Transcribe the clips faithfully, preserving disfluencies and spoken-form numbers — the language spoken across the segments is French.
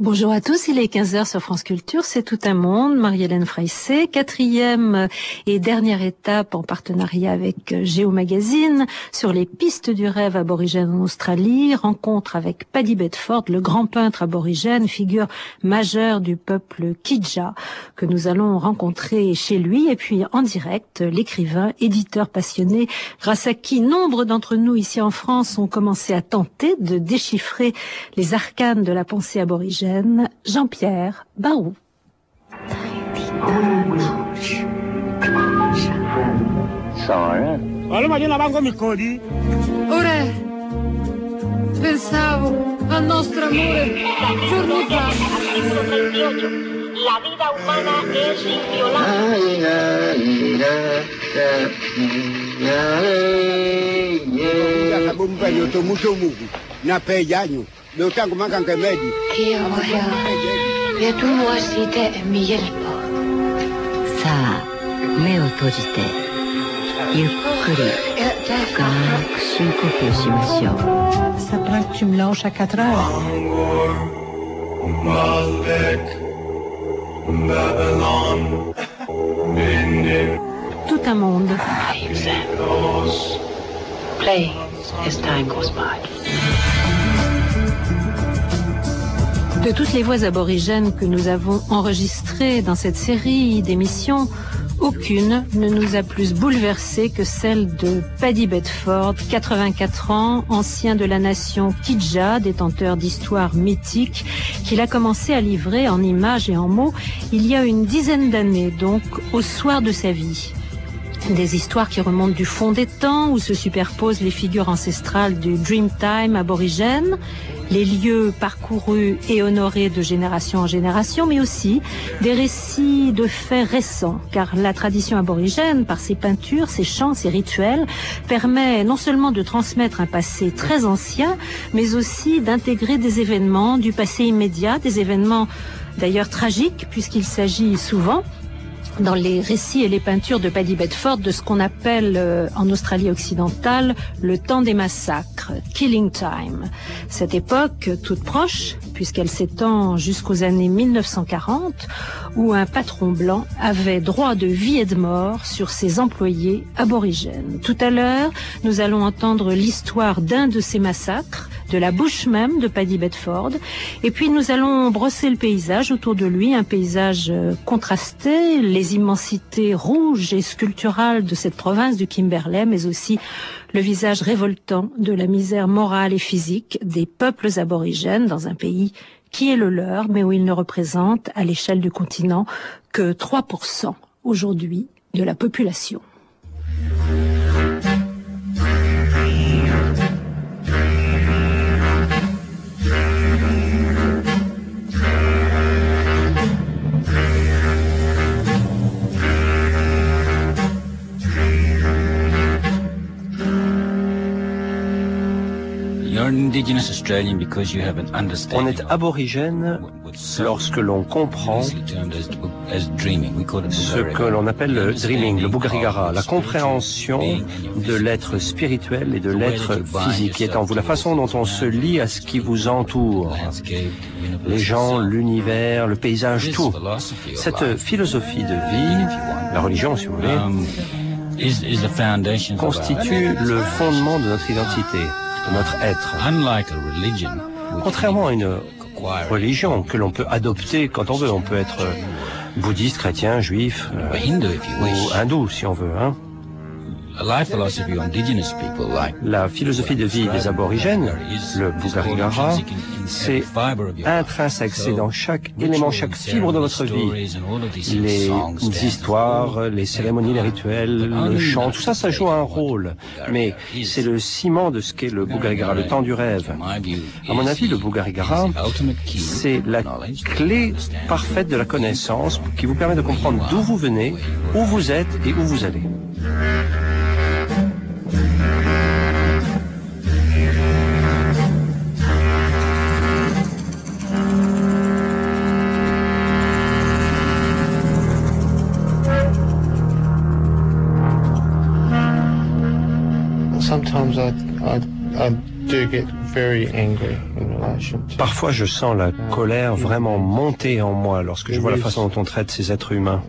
Bonjour à tous, il est quinze heures sur France Culture, c'est tout un monde, Marie-Hélène Freissé, quatrième et dernière étape en partenariat avec Géo Magazine sur les pistes du rêve aborigène en Australie, rencontre avec Paddy Bedford, le grand peintre aborigène, figure majeure du peuple Kidja, que nous allons rencontrer chez lui, et puis en direct, l'écrivain, éditeur passionné, grâce à qui nombre d'entre nous ici en France ont commencé à tenter de déchiffrer les arcanes de la pensée aborigène, Jean-Pierre Barou. Ora, pensavo al nostro amore giorni fa. La vida humana es inviolable. Kia oja, ja tunnua siitä mielipo. Saa, me o tojite. Yukkuri, fukaku shinkoku shimashou. Ça prend que tu me lâches à quatre heures. Tout un monde. Play as time goes by. De toutes les voix aborigènes que nous avons enregistrées dans cette série d'émissions, aucune ne nous a plus bouleversés que celle de Paddy Bedford, quatre-vingt-quatre ans, ancien de la nation Kidja, détenteur d'histoires mythiques, qu'il a commencé à livrer en images et en mots il y a une dizaine d'années, donc au soir de sa vie. Des histoires qui remontent du fond des temps, où se superposent les figures ancestrales du Dreamtime aborigène, les lieux parcourus et honorés de génération en génération, mais aussi des récits de faits récents, car la tradition aborigène, par ses peintures, ses chants, ses rituels, permet non seulement de transmettre un passé très ancien, mais aussi d'intégrer des événements du passé immédiat, des événements d'ailleurs tragiques, puisqu'il s'agit souvent, dans les récits et les peintures de Paddy Bedford, de ce qu'on appelle euh, en Australie occidentale le temps des massacres, Killing Time. Cette époque toute proche, puisqu'elle s'étend jusqu'aux années mille neuf cent quarante, où un patron blanc avait droit de vie et de mort sur ses employés aborigènes. Tout à l'heure, nous allons entendre l'histoire d'un de ces massacres, de la bouche même de Paddy Bedford, et puis nous allons brosser le paysage autour de lui, un paysage contrasté, les immensités rouges et sculpturales de cette province du Kimberley, mais aussi le visage révoltant de la misère morale et physique des peuples aborigènes dans un pays qui est le leur, mais où ils ne représentent à l'échelle du continent que trois pour cent aujourd'hui de la population. On est aborigène lorsque l'on comprend ce que l'on appelle le dreaming, le bugarigara, la compréhension de l'être spirituel et de l'être physique, qui est en vous, la façon dont on se lie à ce qui vous entoure, les gens, l'univers, le paysage, tout. Cette philosophie de vie, la religion si vous voulez, constitue le fondement de notre identité, de notre être. Contrairement à une religion que l'on peut adopter quand on veut, on peut être bouddhiste, chrétien, juif, euh, ou hindou si on veut, hein. La philosophie de vie des aborigènes, le bugarigara, c'est intrinsèque, c'est dans chaque élément, chaque fibre de votre vie. Les histoires, les cérémonies, les rituels, le chant, tout ça, ça joue un rôle. Mais c'est le ciment de ce qu'est le bugarigara, le temps du rêve. À mon avis, le bugarigara, c'est la clé parfaite de la connaissance qui vous permet de comprendre d'où vous venez, où vous êtes et où vous allez. Sometimes I, I, I Parfois, je sens la colère vraiment monter en moi lorsque je vois la façon dont on traite ces êtres humains.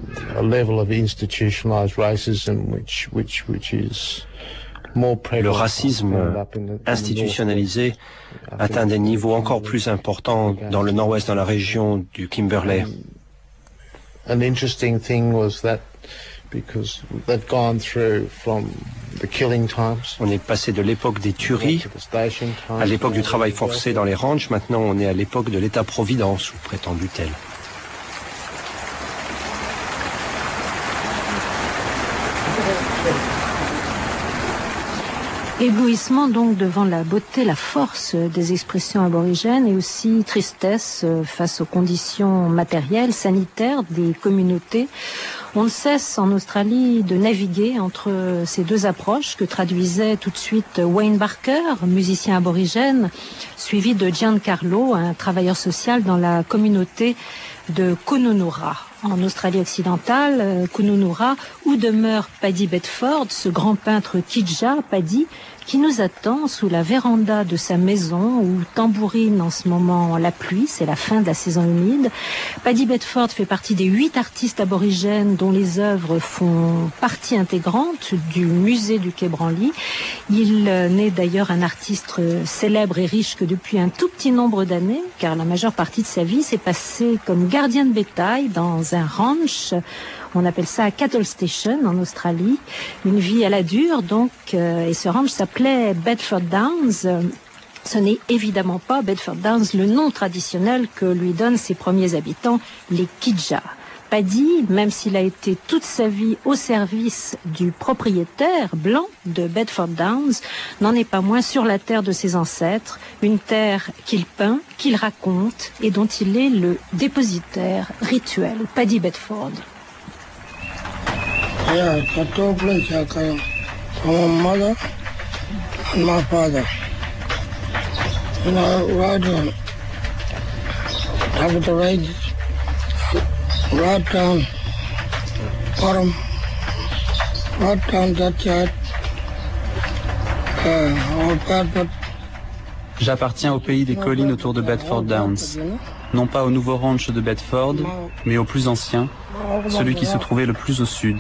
Le racisme institutionnalisé atteint des niveaux encore plus importants dans le nord-ouest, dans la région du Kimberley. An interesting thing was that because they've gone through from the killing times. On est passé de l'époque des tueries à l'époque du travail forcé dans les ranchs. Maintenant, on est à l'époque de l'État-providence, ou prétendu-t-elle. Éblouissement donc devant la beauté, la force des expressions aborigènes et aussi tristesse face aux conditions matérielles, sanitaires des communautés. On ne cesse en Australie de naviguer entre ces deux approches que traduisait tout de suite Wayne Barker, musicien aborigène, suivi de Giancarlo, un travailleur social dans la communauté de Kununurra. En Australie occidentale, Kununurra, où demeure Paddy Bedford, ce grand peintre Kidja, Paddy, qui nous attend sous la véranda de sa maison où tambourine en ce moment la pluie, c'est la fin de la saison humide. Paddy Bedford fait partie des huit artistes aborigènes dont les œuvres font partie intégrante du musée du Quai Branly. Il n'est d'ailleurs un artiste célèbre et riche que depuis un tout petit nombre d'années, car la majeure partie de sa vie s'est passée comme gardien de bétail dans un ranch. On appelle ça Cattle Station en Australie. Une vie à la dure, donc, euh, et ce ranch s'appelait Bedford Downs. Ce n'est évidemment pas Bedford Downs, le nom traditionnel que lui donnent ses premiers habitants, les Kidja. Paddy, même s'il a été toute sa vie au service du propriétaire blanc de Bedford Downs, n'en est pas moins sur la terre de ses ancêtres, une terre qu'il peint, qu'il raconte et dont il est le dépositaire rituel. Paddy Bedford. Yeah, the two places I came from my mother and my father. You know, right on top of the range, right down bottom, right down that side, uh, all bad, but J'appartiens au pays des collines autour de Bedford Downs. Non pas au nouveau ranch de Bedford, mais au plus ancien, celui qui se trouvait le plus au sud.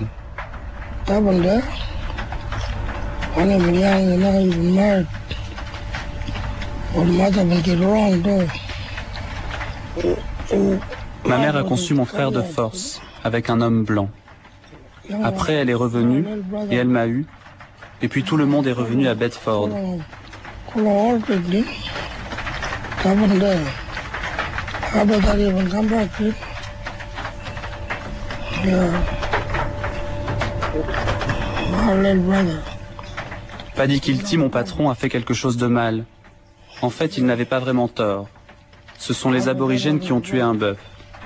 Ma mère a conçu mon frère de force, avec un homme blanc. Après, elle est revenue, et elle m'a eu, et puis tout le monde est revenu à Bedford. Paddy Kilty, mon patron, a fait quelque chose de mal. En fait, il n'avait pas vraiment tort. Ce sont les aborigènes qui ont tué un bœuf.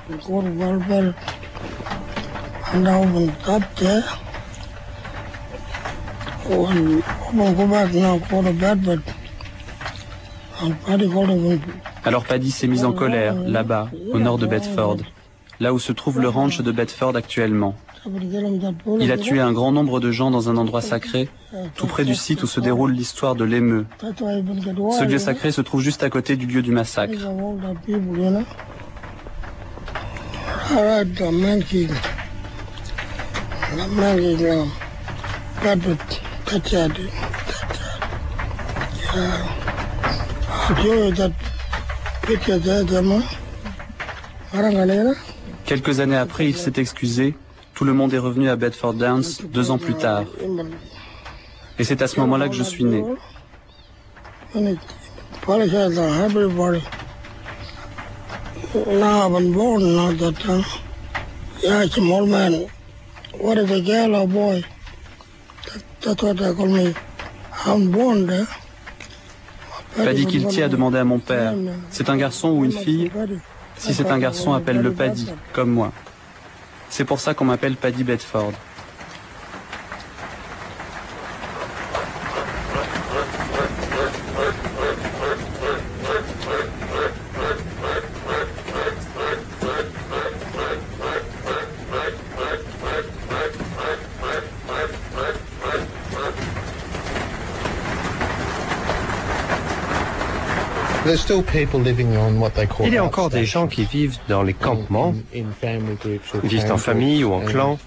Alors Paddy s'est mis en colère, là-bas, au nord de Bedford, là où se trouve le ranch de Bedford actuellement. Il a tué un grand nombre de gens dans un endroit sacré, tout près du site où se déroule l'histoire de l'émeu. Ce lieu sacré se trouve juste à côté du lieu du massacre. Quelques années après, il s'est excusé. Tout le monde est revenu à Bedford Downs deux ans plus tard. Et c'est à ce moment-là que je suis né. Paddy Kilty a demandé à mon père, c'est un garçon ou une fille? Si c'est un garçon, appelle-le Paddy, comme moi. C'est pour ça qu'on m'appelle Paddy Bedford. Il y a encore des gens qui vivent dans les campements, vivent en famille ou en clan.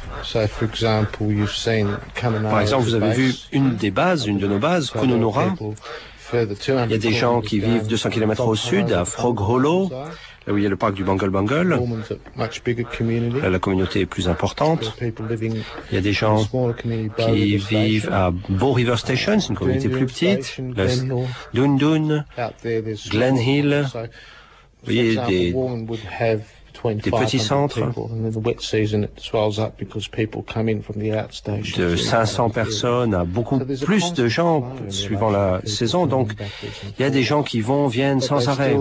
Par exemple, vous avez vu une des bases, une de nos bases, Kununurra. Il y a des gens qui vivent deux cents kilomètres au sud, à Frog Hollow, là où il y a le parc du Bungle Bungle. Là, la communauté est plus importante. Il y y a des gens qui vivent à Bow River Station, c'est une communauté plus petite. Dundun, Glen Hill. Vous voyez, des, des petits centres de cinq cents personnes à beaucoup plus de gens suivant la saison. Donc, il y a des gens qui vont, viennent sans arrêt.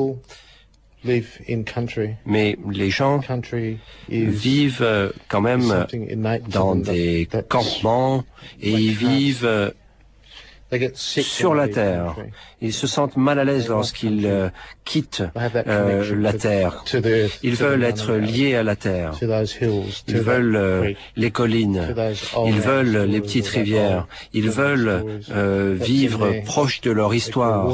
Mais les gens vivent quand même dans des campements et ils vivent sur la terre. Ils se sentent mal à l'aise lorsqu'ils euh, quittent euh, la terre. Ils veulent être liés à la terre. Ils veulent euh, les collines. Ils veulent les petites rivières. Ils veulent euh, vivre proche de leur histoire.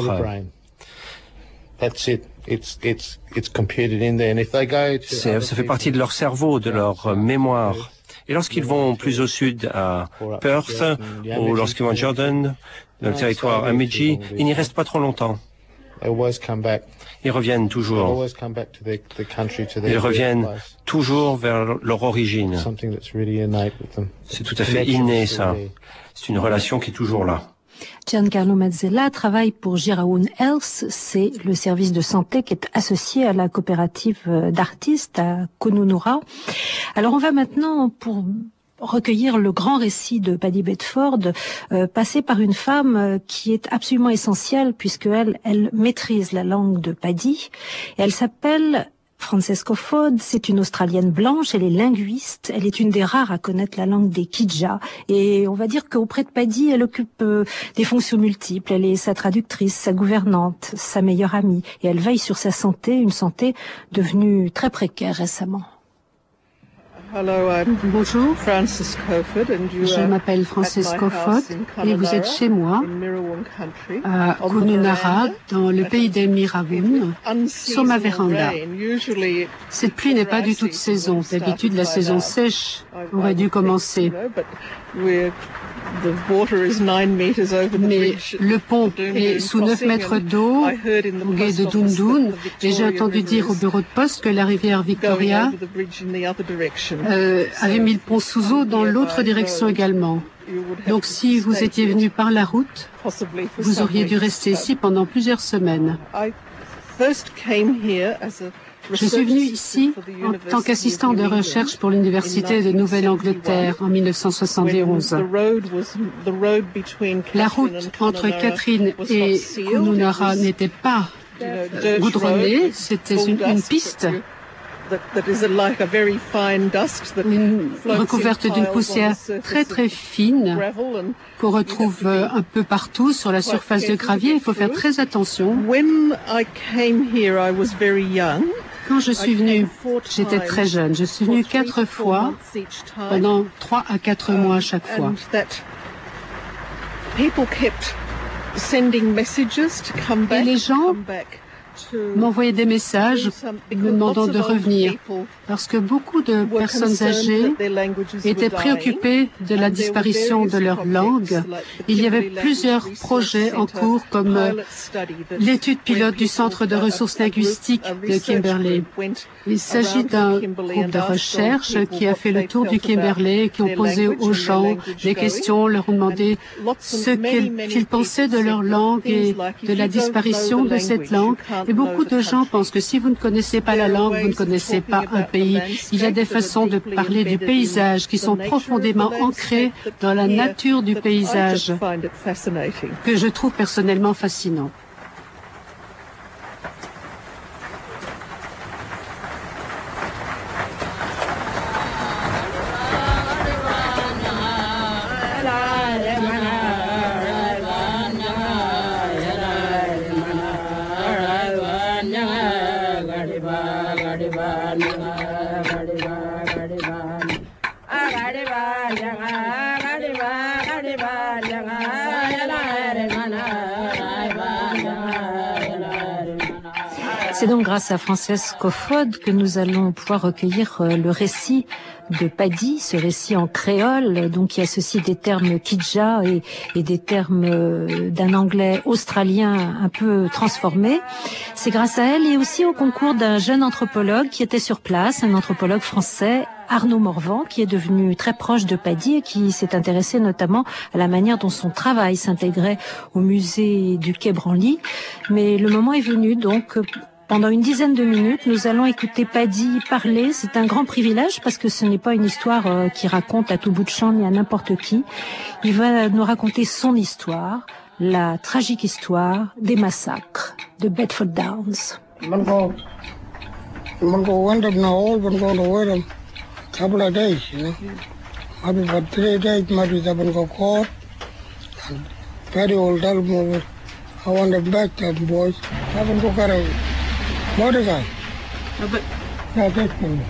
C'est, ça fait partie de leur cerveau, de leur euh, mémoire. Et lorsqu'ils vont plus au sud à Perth, ou lorsqu'ils vont à Jordan, dans le territoire Amidji, ils n'y restent pas trop longtemps. Ils reviennent toujours. Ils reviennent toujours vers leur origine. C'est tout à fait inné, ça. C'est une relation qui est toujours là. Giancarlo Mazzella travaille pour Giraun Health, c'est le service de santé qui est associé à la coopérative d'artistes à Kununurra. Alors on va maintenant, pour recueillir le grand récit de Paddy Bedford, euh, passer par une femme euh, qui est absolument essentielle puisque elle, elle maîtrise la langue de Paddy. Et elle s'appelle Frances Cofod, c'est une Australienne blanche, elle est linguiste, elle est une des rares à connaître la langue des Kidja. Et on va dire qu'auprès de Paddy, elle occupe euh, des fonctions multiples. Elle est sa traductrice, sa gouvernante, sa meilleure amie. Et elle veille sur sa santé, une santé devenue très précaire récemment. Bonjour, je m'appelle Frances Cofod et vous êtes chez moi à Kununurra, dans le pays des Mirrawun, sur ma véranda. Cette pluie n'est pas du tout de saison. D'habitude, la saison sèche aurait dû commencer. Mais le pont est sous neuf mètres d'eau au gué de Dundun et j'ai entendu dire au bureau de poste que la rivière Victoria euh, avait mis le pont sous eau dans l'autre direction également. Donc si vous étiez venu par la route, vous auriez dû rester ici pendant plusieurs semaines. Je suis venue ici en tant qu'assistant de recherche pour l'Université de Nouvelle-Angleterre en mille neuf cent soixante et onze. La route entre Catherine et Kununurra n'était pas euh, goudronnée, c'était une, une piste une, recouverte d'une poussière très très fine qu'on retrouve un peu partout sur la surface de gravier. Il faut faire très attention. Quand je suis venue, j'étais très jeune. Je suis venue quatre fois, pendant trois à quatre mois à chaque fois. Et les gens m'envoyaient des messages me demandant de revenir parce que beaucoup de personnes âgées étaient préoccupées de la disparition de leur langue. Il y avait plusieurs projets en cours comme l'étude pilote du Centre de ressources linguistiques de Kimberley. Il s'agit d'un groupe de recherche qui a fait le tour du Kimberley et qui ont posé aux gens des questions, leur ont demandé ce qu'ils pensaient de leur langue et de la disparition de cette langue. Et beaucoup de gens pensent que si vous ne connaissez pas la langue, vous ne connaissez pas un pays. Il y a des façons de parler du paysage qui sont profondément ancrées dans la nature du paysage que je trouve personnellement fascinant. Bye. C'est donc grâce à Frances Cofod que nous allons pouvoir recueillir le récit de Paddy, ce récit en créole, donc qui associe des termes kidja et, et des termes d'un anglais australien un peu transformé. C'est grâce à elle et aussi au concours d'un jeune anthropologue qui était sur place, un anthropologue français, Arnaud Morvan, qui est devenu très proche de Paddy et qui s'est intéressé notamment à la manière dont son travail s'intégrait au musée du Quai Branly. Mais le moment est venu, donc pendant une dizaine de minutes, nous allons écouter Paddy parler. C'est un grand privilège parce que ce n'est pas une histoire euh, qui raconte à tout bout de champ ni à n'importe qui. Il va nous raconter son histoire, la tragique histoire des massacres de Bedford Downs. Couple of days, you know. Maybe for three days, maybe they will go court. And Paddy will tell me, I want them back, them boys. I will go get a motorcycle. No, but...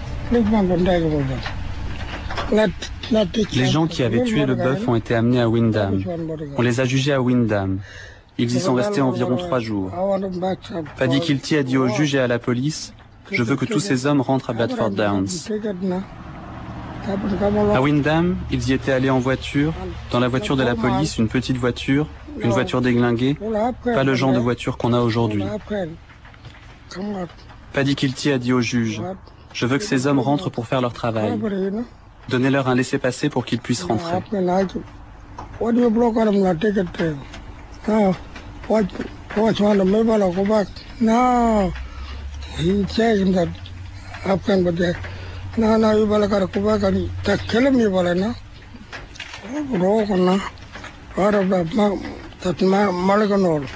Les gens qui avaient tué le bœuf ont été amenés à Windham. On les a jugés à Windham. Ils y sont restés environ trois jours. Paddy Kilty a dit au juge et à la police, « Je veux que tous ces hommes rentrent à Bedford Downs. » À Windham, ils y étaient allés en voiture, dans la voiture de la police, une petite voiture, une voiture déglinguée, pas le genre de voiture qu'on a aujourd'hui. Paddy Kilty a dit au juge, « Je veux que ces hommes rentrent pour faire leur travail. Donnez-leur un laissez-passer pour qu'ils puissent rentrer. » No, no, you better go back and kill him, you better know. Rock on now. Part of that, that Mulligan.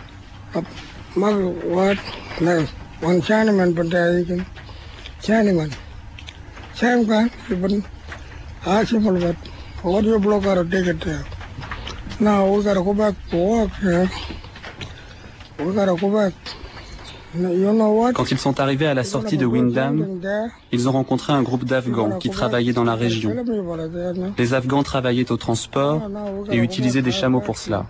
What? No, one Chinaman, but there you can. Chinaman. Same guy, you wouldn't ask him about what do you block out a ticket there? Now we gotta go back to work here. We gotta go back. Quand ils sont arrivés à la sortie de Windham, ils ont rencontré un groupe d'Afghans qui travaillaient dans la région. Les Afghans travaillaient au transport et utilisaient des chameaux pour cela.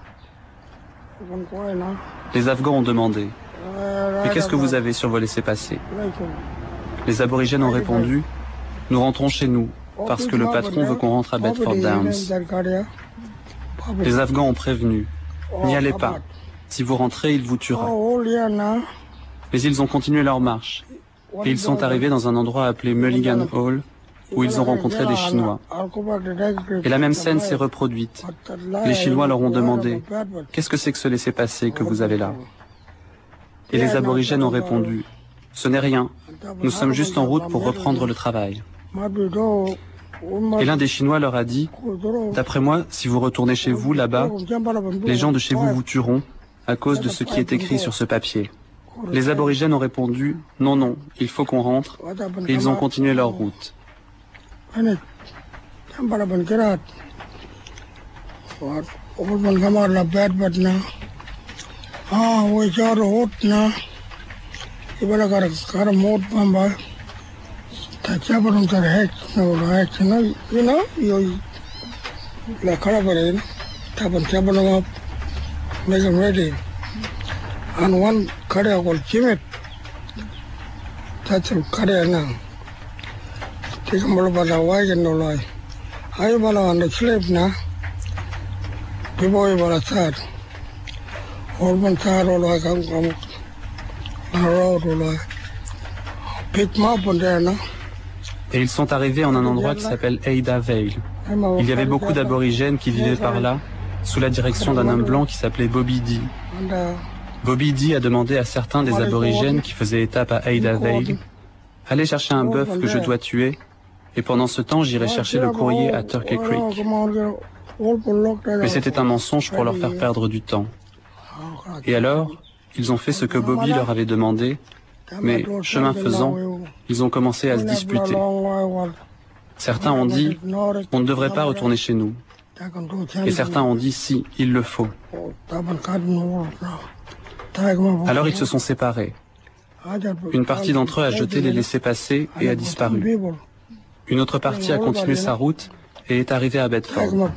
Les Afghans ont demandé « Mais qu'est-ce que vous avez sur vos laissez-passer » Les aborigènes ont répondu « Nous rentrons chez nous parce que le patron veut qu'on rentre à Bedford Downs. » Les Afghans ont prévenu « N'y allez pas. Si vous rentrez, il vous tuera. » Mais ils ont continué leur marche et ils sont arrivés dans un endroit appelé Mulligan Hall où ils ont rencontré des Chinois. Et la même scène s'est reproduite. Les Chinois leur ont demandé « Qu'est-ce que c'est que ce laissez-passer que vous avez là ?» Et les aborigènes ont répondu « Ce n'est rien, nous sommes juste en route pour reprendre le travail. » Et l'un des Chinois leur a dit « D'après moi, si vous retournez chez vous, là-bas, les gens de chez vous vous tueront à cause de ce qui est écrit sur ce papier. » Les aborigènes ont répondu « Non, non, il faut qu'on rentre » et ils ont continué leur route. And one career called Chimit. That's a career now. Take a little bit of wagon no lie. I will on the slave now. People will a third. All one third all I can come. On the road all I. Pick them up on there now. Et ils sont arrivés en un endroit qui s'appelle Ada Vale. Il y avait beaucoup d'aborigènes qui vivaient par là, sous la direction d'un homme blanc qui s'appelait Bobby D. Bobby D a demandé à certains des aborigènes qui faisaient étape à Ada Vale « Allez chercher un bœuf que je dois tuer, et pendant ce temps j'irai chercher le courrier à Turkey Creek. » Mais c'était un mensonge pour leur faire perdre du temps. Et alors, ils ont fait ce que Bobby leur avait demandé, mais chemin faisant, ils ont commencé à se disputer. Certains ont dit « On ne devrait pas retourner chez nous. » Et certains ont dit « Si, il le faut. » Alors ils se sont séparés. Une partie d'entre eux a jeté les laissez-passer et a disparu. Une autre partie a continué sa route et est arrivée à Bedford.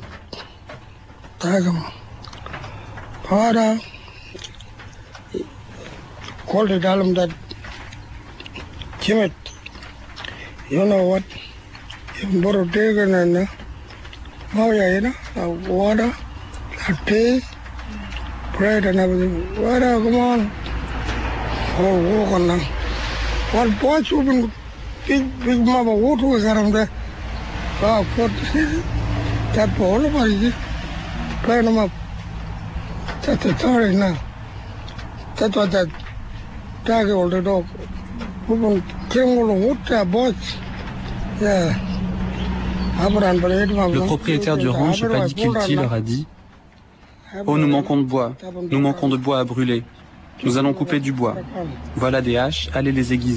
Kimet, you know what? You better take it and uh, oh yeah, you know, uh, water, uh, tea, bread and everything. Water, come on. Oh, walk on now. What boys you been big, big mama water was around there. Oh, put that ball of it. Play them up. That's the story now. That's what that dog all the dog. Who came all the water, boys. Yeah. Le propriétaire du ranch, Paddy Kilty, leur a dit « Oh, nous manquons de bois, nous manquons de bois à brûler. Nous allons couper du bois. Voilà des haches, allez les aiguiser. »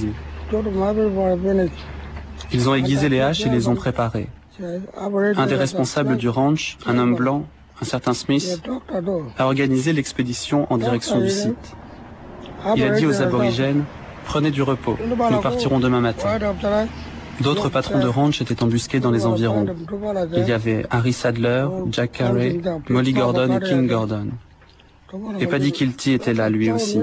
Ils ont aiguisé les haches et les ont préparées. Un des responsables du ranch, un homme blanc, un certain Smith, a organisé l'expédition en direction du site. Il a dit aux aborigènes « Prenez du repos, nous partirons demain matin. » D'autres patrons de ranch étaient embusqués dans les environs. Il y avait Harry Sadler, Jack Carey, Molly Gordon et King Gordon. Et Paddy Kilty était là, lui aussi.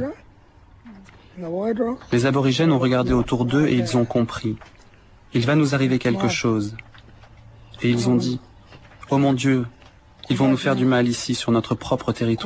Les aborigènes ont regardé autour d'eux et ils ont compris. Il va nous arriver quelque chose. Et ils ont dit, « Oh mon Dieu, ils vont nous faire du mal ici, sur notre propre territoire. »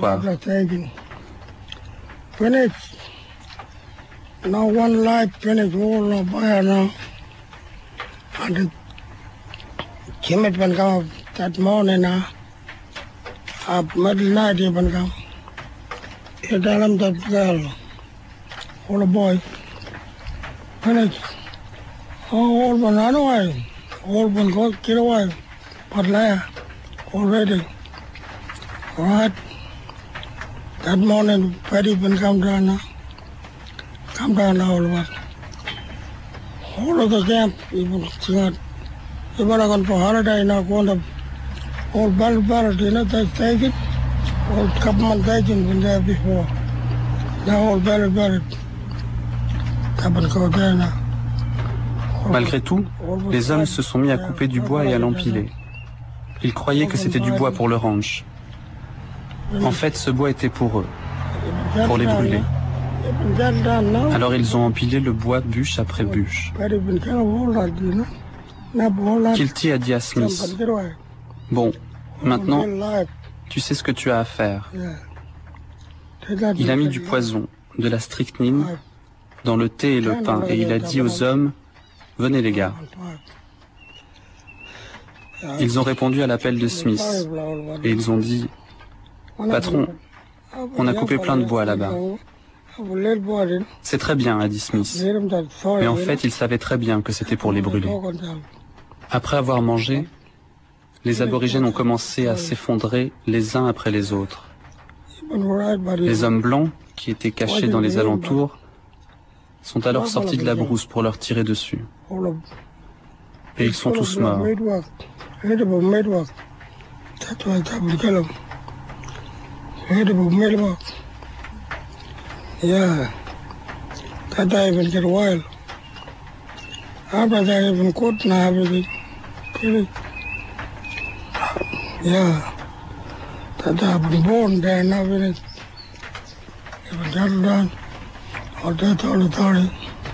And Kimet when come that morning, uh, up middle night even come. You tell him that girl, or a boy, when it's all one anyway, all one go get away, but there already. Right? That morning, Paddy when come down now, come down all of us. All of the camp, people think you better go for holiday now, go on the old bell ballot, you know, they take it. Old government agent been there before. Now old bell ballot. Come and go there now. Malgré tout, les hommes se sont mis à couper du bois et à l'empiler. Ils croyaient que c'était du bois pour le ranch. En fait, ce bois était pour eux, pour les brûler. Alors ils ont empilé le bois bûche après bûche. Kilty a dit à Smith, « Bon, maintenant, tu sais ce que tu as à faire. » Il a mis du poison, de la strychnine, dans le thé et le pain, et il a dit aux hommes, « Venez les gars. » Ils ont répondu à l'appel de Smith, et ils ont dit, « Patron, on a coupé plein de bois là-bas. » C'est très bien, a dit Smith. Mais en fait, il savait très bien que c'était pour les brûler. Après avoir mangé, les aborigènes ont commencé à s'effondrer les uns après les autres. Les hommes blancs, qui étaient cachés dans les alentours, sont alors sortis de la brousse pour leur tirer dessus. Et ils sont tous morts. Yeah, that I even get wild. After that, I even caught now everything. Pretty. Yeah, that I've been born there and everything. Even settled down, all that, all the story.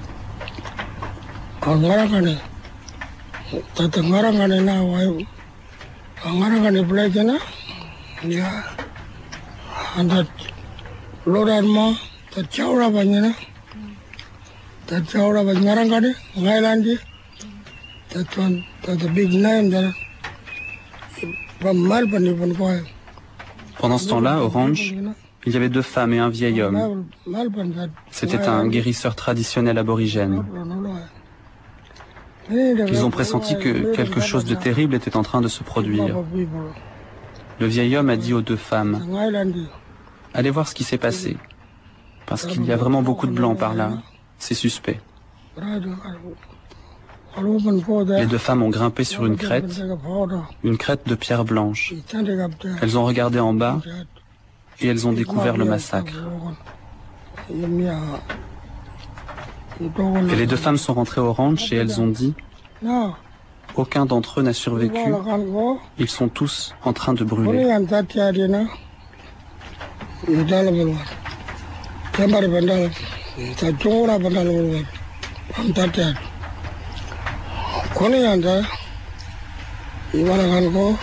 All Marangani. That the Marangani now, I, Marangani place, you know? Yeah. And that Lord Arma. The Chaura Banyana, the Chaura Bangarangadi, Mailandi, that one, that's a big name there. From Melbourne, even going. Pendant ce temps-là, au ranch, il y avait deux femmes et un vieil homme. C'était un guérisseur traditionnel aborigène. Ils ont pressenti que quelque chose de terrible était en train de se produire. Le vieil homme a dit aux deux femmes, « Allez voir ce qui s'est passé. Parce qu'il y a vraiment beaucoup de blancs par là. C'est suspect. » Les deux femmes ont grimpé sur une crête, une crête de pierre blanche. Elles ont regardé en bas et elles ont découvert le massacre. Et les deux femmes sont rentrées au ranch et elles ont dit « Aucun d'entre eux n'a survécu. Ils sont tous en train de brûler. » from that time. Kuni anda, iwana kan ko,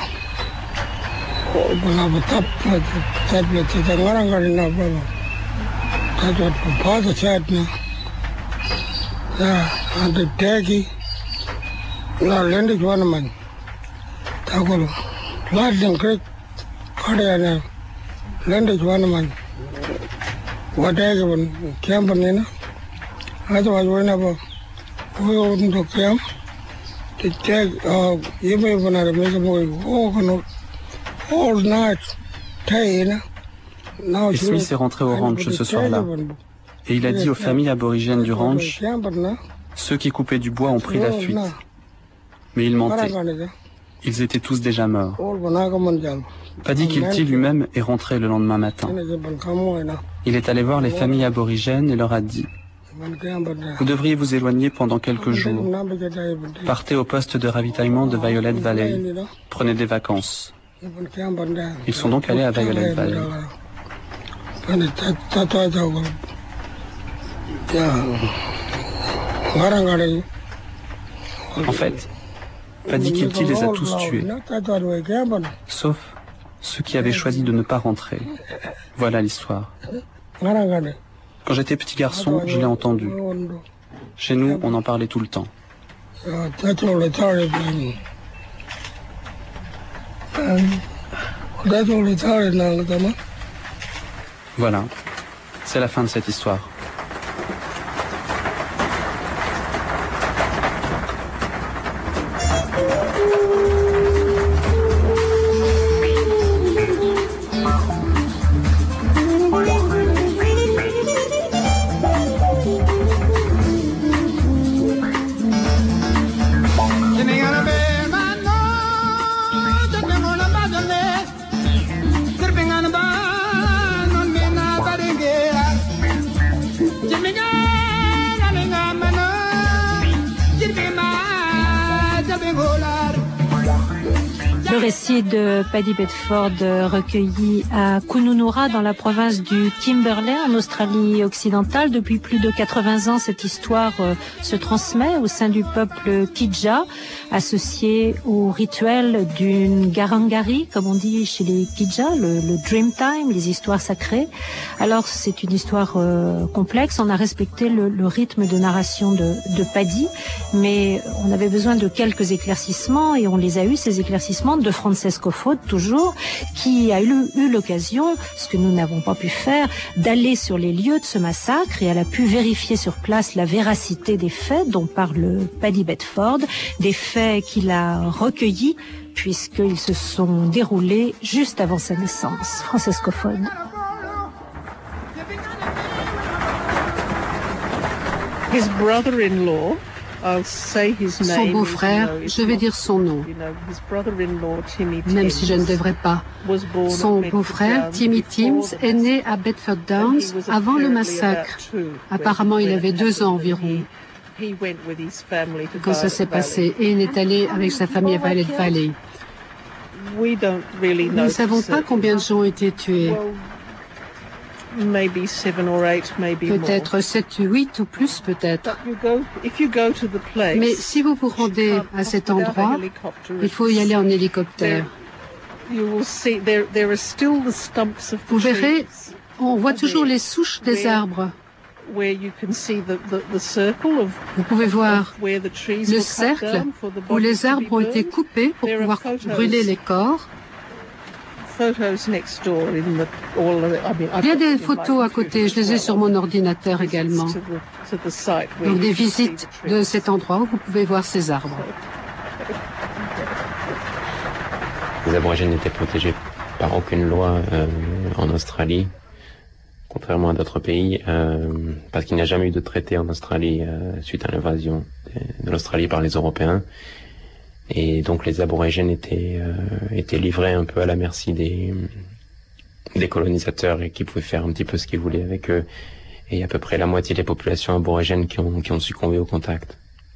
bala tap tap le tete ngarang ngari na bala. That's what father said me. Yeah, and the daggy, la lending one man. Takolo, large and great, cardiana, lending one man. What I given Campanina, otherwise, whenever we wouldn't to camp, to take, uh, even when I make a boy walk all night, tie, Et Smith est rentré au ranch ce soir-là, et il a dit aux familles aborigènes du ranch, ceux qui coupaient du bois ont pris la fuite. Mais il mentait. Ils étaient tous déjà morts. Paddy Kilty lui-même est rentré le lendemain matin. Il est allé voir les familles aborigènes et leur a dit « Vous devriez vous éloigner pendant quelques jours. Partez au poste de ravitaillement de Violet Valley. Prenez des vacances. » Ils sont donc allés à Violet Valley. En fait, Paddy Kilty les a tous tués, sauf ceux qui avaient choisi de ne pas rentrer. Voilà l'histoire. Quand j'étais petit garçon, je l'ai entendu. Chez nous, on en parlait tout le temps. Voilà, c'est la fin de cette histoire. Le récit de Paddy Bedford recueilli à Kununurra dans la province du Kimberley en Australie occidentale. Depuis plus de quatre-vingts ans, cette histoire se transmet au sein du peuple Kidja, associé au rituel d'une garangari, comme on dit chez les Kidja, le, le dream time, les histoires sacrées. Alors c'est une histoire euh, complexe. On a respecté le, le rythme de narration de, de Paddy, mais on avait besoin de quelques éclaircissements et on les a eu, ces éclaircissements de Francesco Faude, toujours, qui a eu, eu l'occasion, ce que nous n'avons pas pu faire, d'aller sur les lieux de ce massacre, et elle a pu vérifier sur place la véracité des faits dont parle Paddy Bedford, des faits qu'il a recueillis puisqu'ils se sont déroulés juste avant sa naissance. Francesco Faude. His brother-in-law, I'll say his name, son beau-frère, je vais dire son nom, même si je ne devrais pas. Son beau-frère, Timmy Timms, est né à Bedford Downs avant le massacre. Apparemment, il avait deux ans environ quand ça s'est passé, et il est allé avec sa famille à Violet Valley. Nous ne savons pas combien de gens ont été tués. Peut-être sept ou huit ou plus peut-être. Mais si vous vous rendez à cet endroit, il faut y aller en hélicoptère. Vous verrez, on voit toujours les souches des arbres. Vous pouvez voir le cercle où les arbres ont été coupés pour pouvoir brûler les corps. Il y a des photos à côté, je les ai sur mon ordinateur également. Donc des visites de cet endroit où vous pouvez voir ces arbres. Les aborigènes n'étaient protégés par aucune loi euh, en Australie, contrairement à d'autres pays, euh, parce qu'il n'y a jamais eu de traité en Australie euh, suite à l'invasion de, de l'Australie par les Européens. Et donc les aborigènes étaient, euh, étaient livrés un peu à la merci des, des colonisateurs et qui pouvaient faire un petit peu ce qu'ils voulaient avec eux. Et il y a à peu près la moitié des populations aborigènes qui ont, qui ont succombé au contact.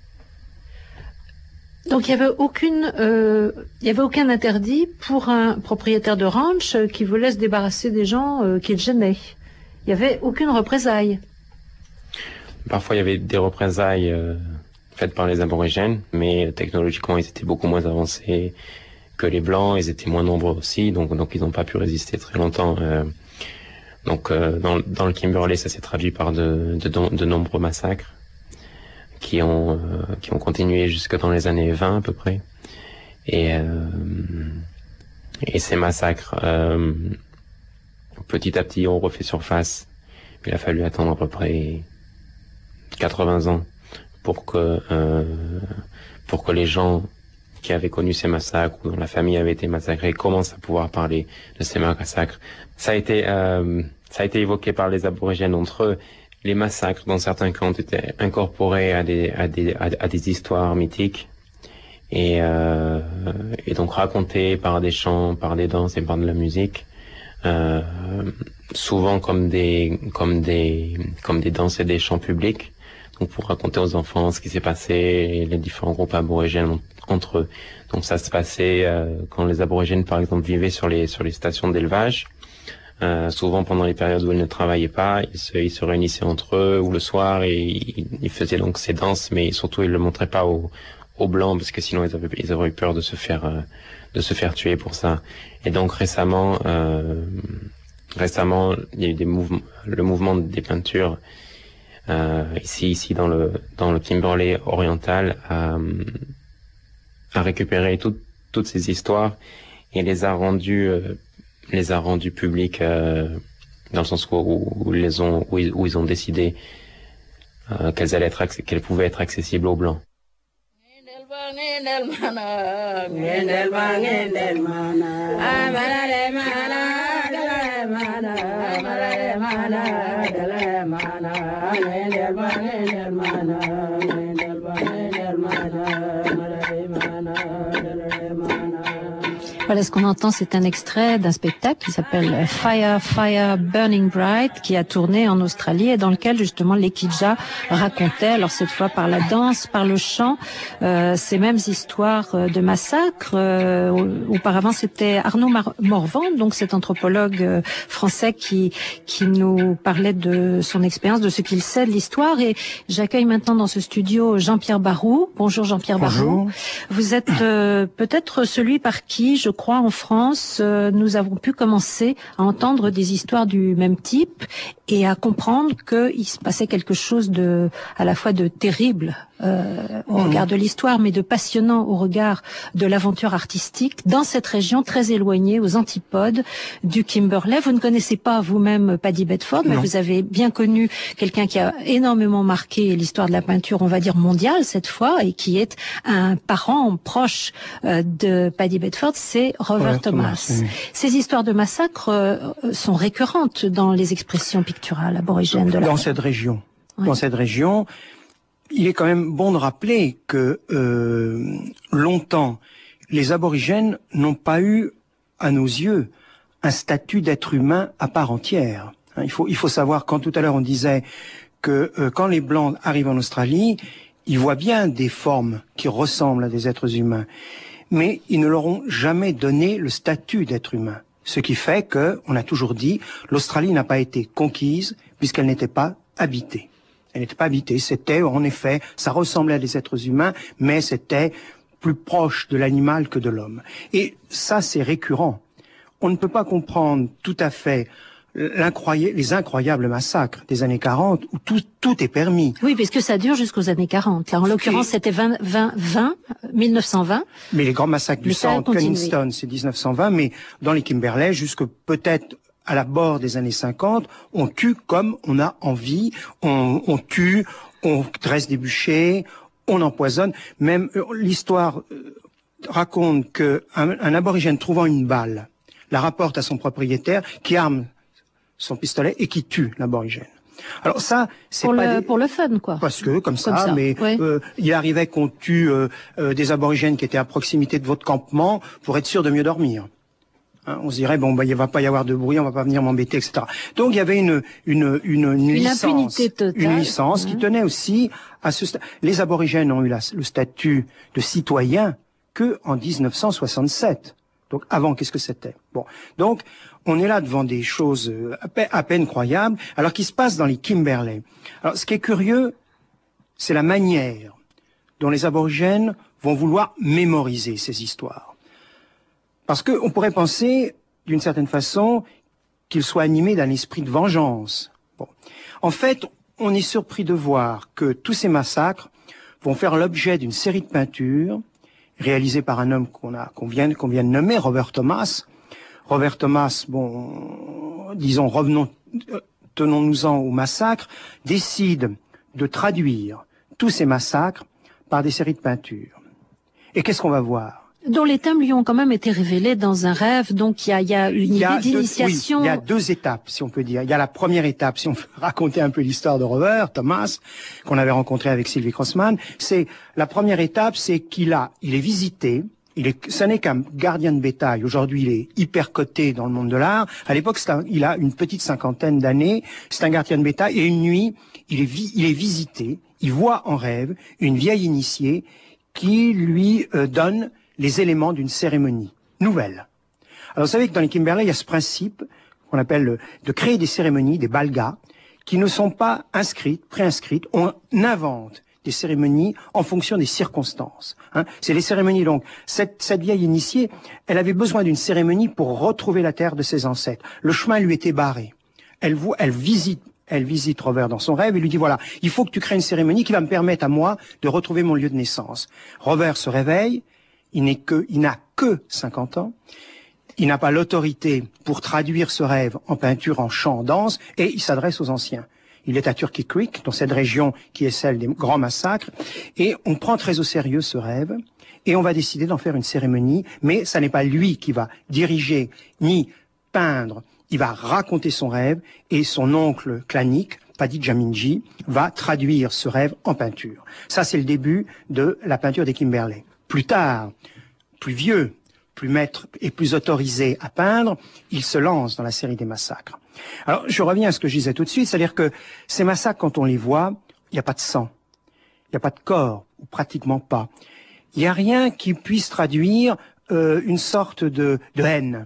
Donc il n'y avait aucune, euh, il y avait aucun interdit pour un propriétaire de ranch qui voulait se débarrasser des gens euh, qu'il gênait. Il n'y avait aucune représaille. Parfois, il y avait des représailles euh, faites par les aborigènes, mais technologiquement, ils étaient beaucoup moins avancés que les Blancs. Ils étaient moins nombreux aussi, donc, donc ils n'ont pas pu résister très longtemps. Euh, donc, euh, dans, dans le Kimberley, ça s'est traduit par de, de, de nombreux massacres qui ont, euh, qui ont continué jusque dans les années vingt à peu près. Et, euh, et ces massacres, euh, petit à petit, ont refait surface. Il a fallu attendre à peu près quatre-vingts ans pour que euh, pour que les gens qui avaient connu ces massacres ou dont la famille avait été massacrée commencent à pouvoir parler de ces massacres. Ça a été euh, ça a été évoqué par les aborigènes entre eux. Les massacres, dans certains cas, ont été incorporés à des à des à, à des histoires mythiques et euh, et donc racontés par des chants, par des danses et par de la musique. Euh, souvent comme des comme des comme des danses et des chants publics, donc pour raconter aux enfants ce qui s'est passé et les différents groupes aborigènes entre eux. Donc ça se passait euh, quand les aborigènes par exemple vivaient sur les sur les stations d'élevage, euh, souvent pendant les périodes où ils ne travaillaient pas, ils se ils se réunissaient entre eux ou le soir et ils, ils faisaient donc ces danses, mais surtout ils le montraient pas aux aux blancs parce que sinon ils avaient ils avaient eu peur de se faire euh, de se faire tuer pour ça. Et donc récemment, euh, récemment, il y a eu des mouvements, le mouvement des peintures euh, ici, ici dans le dans le Kimberley oriental a, a récupéré tout, toutes ces histoires et les a rendues, euh, les a rendues publiques euh, dans le sens où, où, où les ont où ils, où ils ont décidé euh, qu'elles allaient être qu'elles pouvaient être accessibles aux blancs. Voilà, ce qu'on entend, c'est un extrait d'un spectacle qui s'appelle Fire, Fire, Burning Bright, qui a tourné en Australie et dans lequel justement les Kidja racontaient, alors cette fois par la danse, par le chant, euh, ces mêmes histoires de massacres. Euh, auparavant, c'était Arnaud Mar- Morvan, donc cet anthropologue euh, français qui qui nous parlait de son expérience, de ce qu'il sait de l'histoire. Et j'accueille maintenant dans ce studio Jean-Pierre Barroux. Bonjour Jean-Pierre Bonjour. Barroux. Vous êtes euh, peut-être celui par qui, je crois, en France, euh, nous avons pu commencer à entendre des histoires du même type et à comprendre qu'il se passait quelque chose de, à la fois de terrible euh, au mmh. regard de l'histoire, mais de passionnant au regard de l'aventure artistique dans cette région très éloignée, aux antipodes du Kimberley. Vous ne connaissez pas vous-même Paddy Bedford, mais non. Vous avez bien connu quelqu'un qui a énormément marqué l'histoire de la peinture, on va dire mondiale cette fois, et qui est un parent proche euh, de Paddy Bedford, c'est Robert ouais, Thomas. Thomas oui. Ces histoires de massacres euh, sont récurrentes dans les expressions picturales aborigènes de la Dans cette région. Ouais. Dans cette région, il est quand même bon de rappeler que euh, longtemps, les aborigènes n'ont pas eu, à nos yeux, un statut d'être humain à part entière. Il faut, il faut savoir, quand tout à l'heure on disait que euh, quand les Blancs arrivent en Australie, ils voient bien des formes qui ressemblent à des êtres humains, mais ils ne leur ont jamais donné le statut d'être humain. Ce qui fait que, on a toujours dit, l'Australie n'a pas été conquise puisqu'elle n'était pas habitée. Elle n'était pas habitée, c'était, en effet, ça ressemblait à des êtres humains, mais c'était plus proche de l'animal que de l'homme. Et ça, c'est récurrent. On ne peut pas comprendre tout à fait l'incroyable, les incroyables massacres des années quarante où tout, tout est permis. Oui, parce que ça dure jusqu'aux années quarante. Là, en l'occurrence, c'était vingt, vingt, vingt, mille neuf cent vingt. Mais les grands massacres du sang, Cunningston, c'est dix-neuf cent vingt, mais dans les Kimberley, jusque peut-être à la bord des années cinquante, on tue comme on a envie, on, on tue, on dresse des bûchers, on empoisonne. Même euh, l'histoire euh, raconte que un, un aborigène trouvant une balle la rapporte à son propriétaire qui arme son pistolet et qui tue l'aborigène. Alors ça, c'est pour pas le des... pour le fun, quoi. Parce que comme ça, comme ça mais ouais. euh, il arrivait qu'on tue euh, euh, des aborigènes qui étaient à proximité de votre campement pour être sûr de mieux dormir. Hein, on se dirait bon bah il va pas y avoir de bruit, on va pas venir m'embêter, et cetera. Donc il y avait une une une, une, une licence, impunité totale. une licence mmh. qui tenait aussi à ce. Sta... Les aborigènes ont eu la, le statut de citoyen que en dix-neuf cent soixante-sept. Donc avant, qu'est-ce que c'était? Bon, donc on est là devant des choses à peine, à peine croyables, alors qu'il se passe dans les Kimberley. Alors ce qui est curieux, c'est la manière dont les aborigènes vont vouloir mémoriser ces histoires. Parce qu'on pourrait penser, d'une certaine façon, qu'ils soient animés d'un esprit de vengeance. Bon. En fait, on est surpris de voir que tous ces massacres vont faire l'objet d'une série de peintures réalisées par un homme qu'on a, qu'on vient, qu'on vient de nommer, Robert Thomas. Robert Thomas, bon, disons, revenons, tenons-nous-en au massacre, décide de traduire tous ces massacres par des séries de peintures. Et qu'est-ce qu'on va voir? Dont les thèmes lui ont quand même été révélés dans un rêve, donc il y a, il y a une idée d'initiation. Oui, il y a deux étapes, si on peut dire. Il y a la première étape, si on veut raconter un peu l'histoire de Robert Thomas, qu'on avait rencontré avec Sylvie Crossman, c'est, la première étape, c'est qu'il a, il est visité, il est, ce n'est qu'un gardien de bétail. Aujourd'hui, il est hyper coté dans le monde de l'art. À l'époque, c'est un, il a une petite cinquantaine d'années. C'est un gardien de bétail. Et une nuit, il est, vi, il est visité. Il voit en rêve une vieille initiée qui lui euh, donne les éléments d'une cérémonie nouvelle. Alors, vous savez que dans les Kimberley, il y a ce principe qu'on appelle le, de créer des cérémonies, des balgas, qui ne sont pas inscrites, préinscrites. On invente des cérémonies en fonction des circonstances. Hein. C'est les cérémonies, donc. Cette, cette vieille initiée, elle avait besoin d'une cérémonie pour retrouver la terre de ses ancêtres. Le chemin lui était barré. Elle, voit, elle visite Elle visite Robert dans son rêve et lui dit, voilà, il faut que tu crées une cérémonie qui va me permettre à moi de retrouver mon lieu de naissance. Robert se réveille, il n'est que, il n'a que cinquante ans, il n'a pas l'autorité pour traduire ce rêve en peinture, en chant, en danse, et il s'adresse aux anciens. Il est à Turkey Creek, dans cette région qui est celle des grands massacres, et on prend très au sérieux ce rêve, et on va décider d'en faire une cérémonie, mais ça n'est pas lui qui va diriger, ni peindre. Il va raconter son rêve et son oncle clanique, Paddy Jaminji, va traduire ce rêve en peinture. Ça, c'est le début de la peinture des Kimberley. Plus tard, plus vieux, plus maître et plus autorisé à peindre, il se lance dans la série des massacres. Alors, je reviens à ce que je disais tout de suite, c'est-à-dire que ces massacres, quand on les voit, il n'y a pas de sang, il n'y a pas de corps, ou pratiquement pas. Il n'y a rien qui puisse traduire euh, une sorte de, de haine.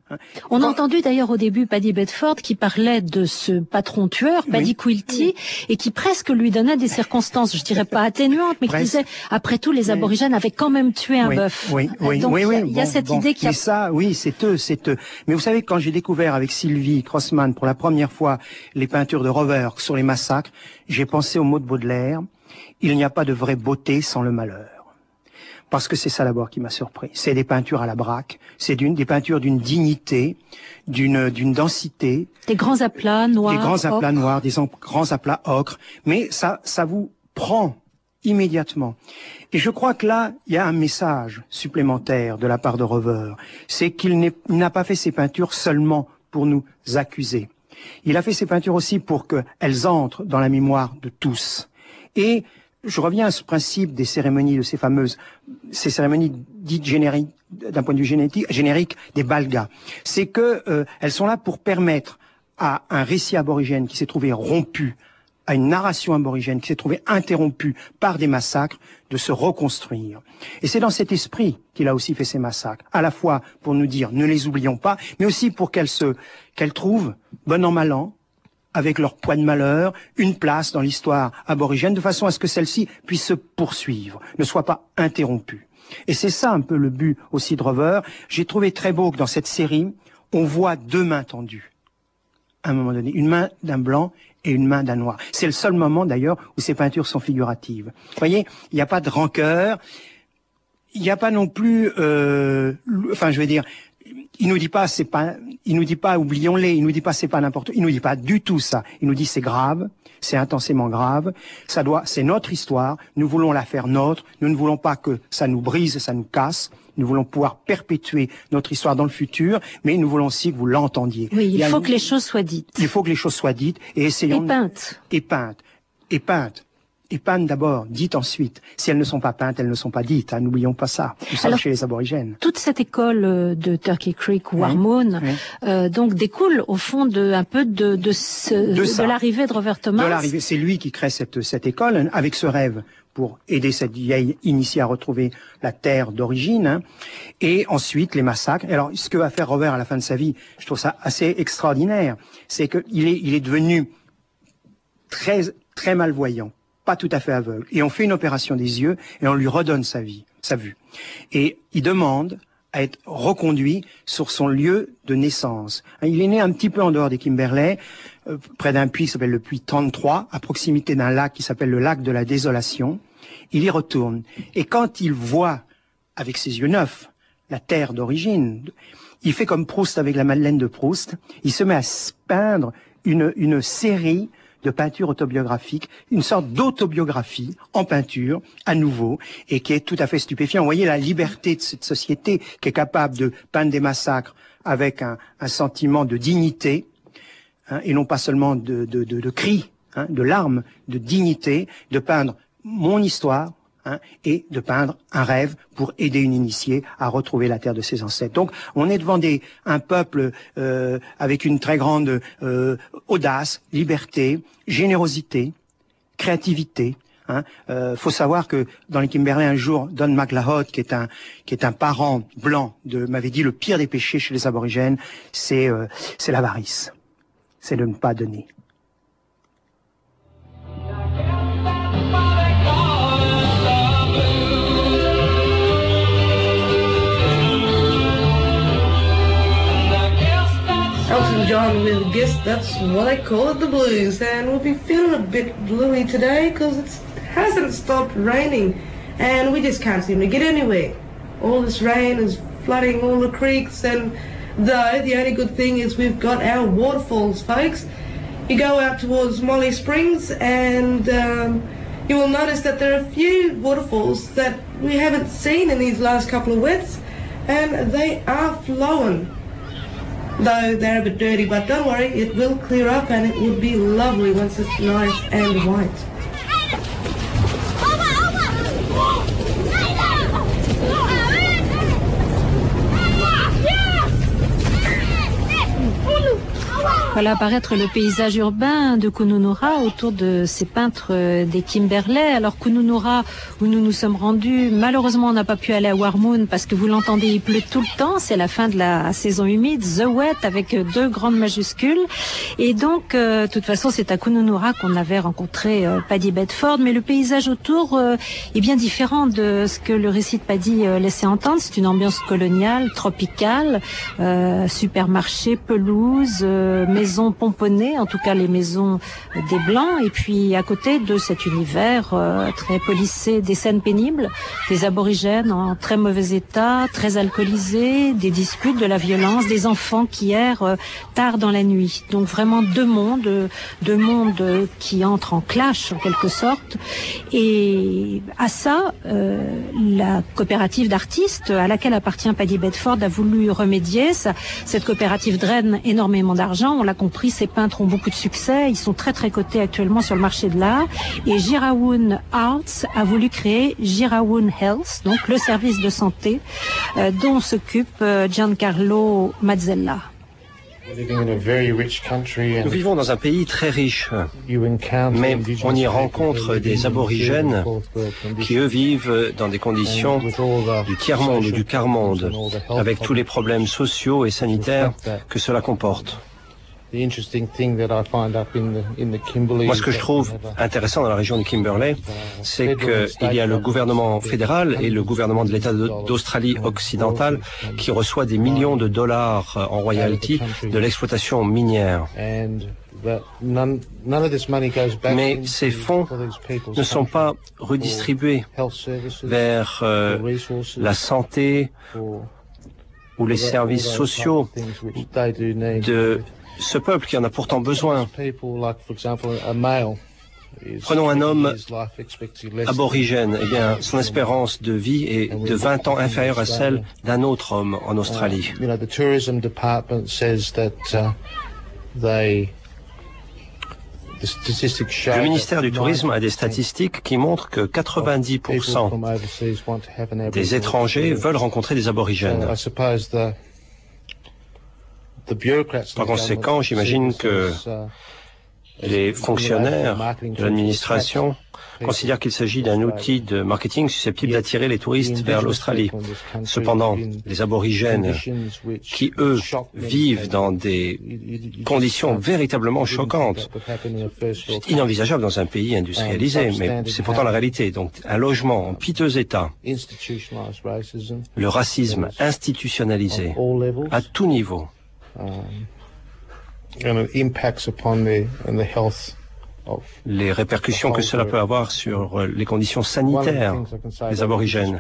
On a entendu d'ailleurs au début Paddy Bedford qui parlait de ce patron tueur, Paddy oui. Quilty, oui. et qui presque lui donnait des circonstances, je dirais pas atténuantes, mais presque. Qui disait, après tout, les aborigènes avaient quand même tué un oui. bœuf. Oui, oui, Donc, oui, oui. il y a bon, cette bon. idée qu'il y a... Mais ça, oui, c'est eux, c'est eux. Mais vous savez, quand j'ai découvert avec Sylvie Crossman pour la première fois les peintures de Rover sur les massacres, j'ai pensé au mot de Baudelaire, il n'y a pas de vraie beauté sans le malheur. Parce que c'est ça d'abord qui m'a surpris. C'est des peintures à la Braque, c'est d'une, des peintures d'une dignité, d'une, d'une densité. Des grands aplats noirs. Des grands aplats ocre. noirs, des grands aplats ocre. Mais ça, ça vous prend immédiatement. Et je crois que là, il y a un message supplémentaire de la part de Rover. C'est qu'il n'est, il n'a pas fait ces peintures seulement pour nous accuser. Il a fait ces peintures aussi pour qu'elles entrent dans la mémoire de tous. Et je reviens à ce principe des cérémonies, de ces fameuses, ces cérémonies dites génériques, d'un point de vue génétique, générique, des balgas. C'est que euh, elles sont là pour permettre à un récit aborigène qui s'est trouvé rompu, à une narration aborigène qui s'est trouvée interrompue par des massacres, de se reconstruire. Et c'est dans cet esprit qu'il a aussi fait ces massacres, à la fois pour nous dire ne les oublions pas, mais aussi pour qu'elles se, qu'elles trouvent, bon an mal an, avec leur poids de malheur, une place dans l'histoire aborigène, de façon à ce que celle-ci puisse se poursuivre, ne soit pas interrompue. Et c'est ça un peu le but aussi de Rover. J'ai trouvé très beau que dans cette série, on voit deux mains tendues. À un moment donné, une main d'un blanc et une main d'un noir. C'est le seul moment d'ailleurs où ces peintures sont figuratives. Vous voyez, il n'y a pas de rancœur, il n'y a pas non plus, euh, enfin je veux dire, il nous dit pas c'est pas, il nous dit pas oublions-les, il nous dit pas c'est pas n'importe, il nous dit pas du tout ça. Il nous dit c'est grave, c'est intensément grave, ça doit, c'est notre histoire, nous voulons la faire nôtre, nous ne voulons pas que ça nous brise, ça nous casse, nous voulons pouvoir perpétuer notre histoire dans le futur, mais nous voulons aussi que vous l'entendiez. Oui, il, il faut une... que les choses soient dites. Il faut que les choses soient dites et essayons. Et peintes. Et peintes. Et peintes. Et peintes d'abord, dites ensuite. Si elles ne sont pas peintes, elles ne sont pas dites. Hein, n'oublions pas ça. Nous sommes chez les aborigènes. Toute cette école de Turkey Creek ou Warmoon, oui, oui. Euh, donc découle au fond de un peu de de, ce, de, de l'arrivée de Robert Thomas. De l'arrivée, c'est lui qui crée cette cette école avec ce rêve pour aider cette vieille initiée à retrouver la terre d'origine, hein. Et ensuite les massacres. Alors, ce que va faire Robert à la fin de sa vie, je trouve ça assez extraordinaire, c'est qu'il est, il est devenu très, très malvoyant, pas tout à fait aveugle. Et on fait une opération des yeux et on lui redonne sa vie, sa vue. Et il demande à être reconduit sur son lieu de naissance. Il est né un petit peu en dehors des Kimberley, euh, près d'un puits qui s'appelle le puits trente-trois, à proximité d'un lac qui s'appelle le lac de la Désolation. Il y retourne. Et quand il voit, avec ses yeux neufs, la terre d'origine, il fait comme Proust avec la Madeleine de Proust. Il se met à peindre une, une série de peinture autobiographique, une sorte d'autobiographie en peinture, à nouveau, et qui est tout à fait stupéfiant. Vous voyez la liberté de cette société qui est capable de peindre des massacres avec un, un sentiment de dignité, hein, et non pas seulement de, de, de, de cris, hein, de larmes, de dignité, de peindre mon histoire, hein, et de peindre un rêve pour aider une initiée à retrouver la terre de ses ancêtres. Donc, on est devant des, un peuple euh, avec une très grande euh, audace, liberté, générosité, créativité. Hein. Euh, faut savoir que dans les Kimberley, un jour, Don MacLeod, qui est un qui est un parent blanc, de m'avait dit le pire des péchés chez les aborigènes, c'est euh, c'est l'avarice, c'est de ne pas donner. Elton John with Guess That's What I Call It, the Blues, and we'll be feeling a bit bluey today because it hasn't stopped raining and we just can't seem to get anywhere. All this rain is flooding all the creeks, and though the only good thing is we've got our waterfalls, folks. You go out towards Molly Springs and um, you will notice that there are a few waterfalls that we haven't seen in these last couple of wets, and they are flowing. Though they're a bit dirty, but don't worry, it will clear up and it would be lovely once it's nice and white. Voilà apparaître le paysage urbain de Kununurra autour de ces peintres des Kimberley. Alors Kununurra, où nous nous sommes rendus, malheureusement on n'a pas pu aller à Warmoon parce que vous l'entendez, il pleut tout le temps, c'est la fin de la saison humide, The Wet avec deux grandes majuscules. Et donc, euh, de toute façon, c'est à Kununurra qu'on avait rencontré euh, Paddy Bedford, mais le paysage autour euh, est bien différent de ce que le récit de Paddy euh, laissait entendre. C'est une ambiance coloniale, tropicale, euh, supermarché, pelouse, euh, maisons pomponnées, en tout cas les maisons des Blancs, et puis à côté de cet univers euh, très policé, des scènes pénibles, des aborigènes en très mauvais état, très alcoolisés, des disputes, de la violence, des enfants qui errent euh, tard dans la nuit. Donc vraiment deux mondes, deux mondes qui entrent en clash en quelque sorte. Et à ça, euh, la coopérative d'artistes à laquelle appartient Paddy Bedford a voulu remédier. Ça, cette coopérative draine énormément d'argent. On l'a compris, ces peintres ont beaucoup de succès. Ils sont très très cotés actuellement sur le marché de l'art. Et Girawoon Arts a voulu créer Girawoon Health, donc le service de santé euh, dont s'occupe euh, Giancarlo Mazzella. Nous vivons dans un pays très riche, mais on y rencontre des aborigènes qui, eux, vivent dans des conditions du tiers-monde ou du quart-monde, avec tous les problèmes sociaux et sanitaires que cela comporte. Moi, ce que je trouve intéressant dans la région du Kimberley, c'est qu'il y a le gouvernement fédéral et le gouvernement de l'État d'Australie occidentale qui reçoit des millions de dollars en royalties de l'exploitation minière. Mais ces fonds ne sont pas redistribués vers euh, la santé ou les services sociaux de ce peuple qui en a pourtant besoin. Prenons un homme aborigène. Eh bien, son espérance de vie est de vingt ans inférieure à celle d'un autre homme en Australie. Le ministère du Tourisme a des statistiques qui montrent que quatre-vingt-dix pour cent des étrangers veulent rencontrer des aborigènes. Par conséquent, j'imagine que Les fonctionnaires de l'administration considèrent qu'il s'agit d'un outil de marketing susceptible d'attirer les touristes vers l'Australie. Cependant, les aborigènes, qui eux vivent dans des conditions véritablement choquantes, c'est inenvisageable dans un pays industrialisé, mais c'est pourtant la réalité. Donc, un logement en piteux état, le racisme institutionnalisé à tout niveau, les répercussions que cela peut avoir sur les conditions sanitaires des aborigènes.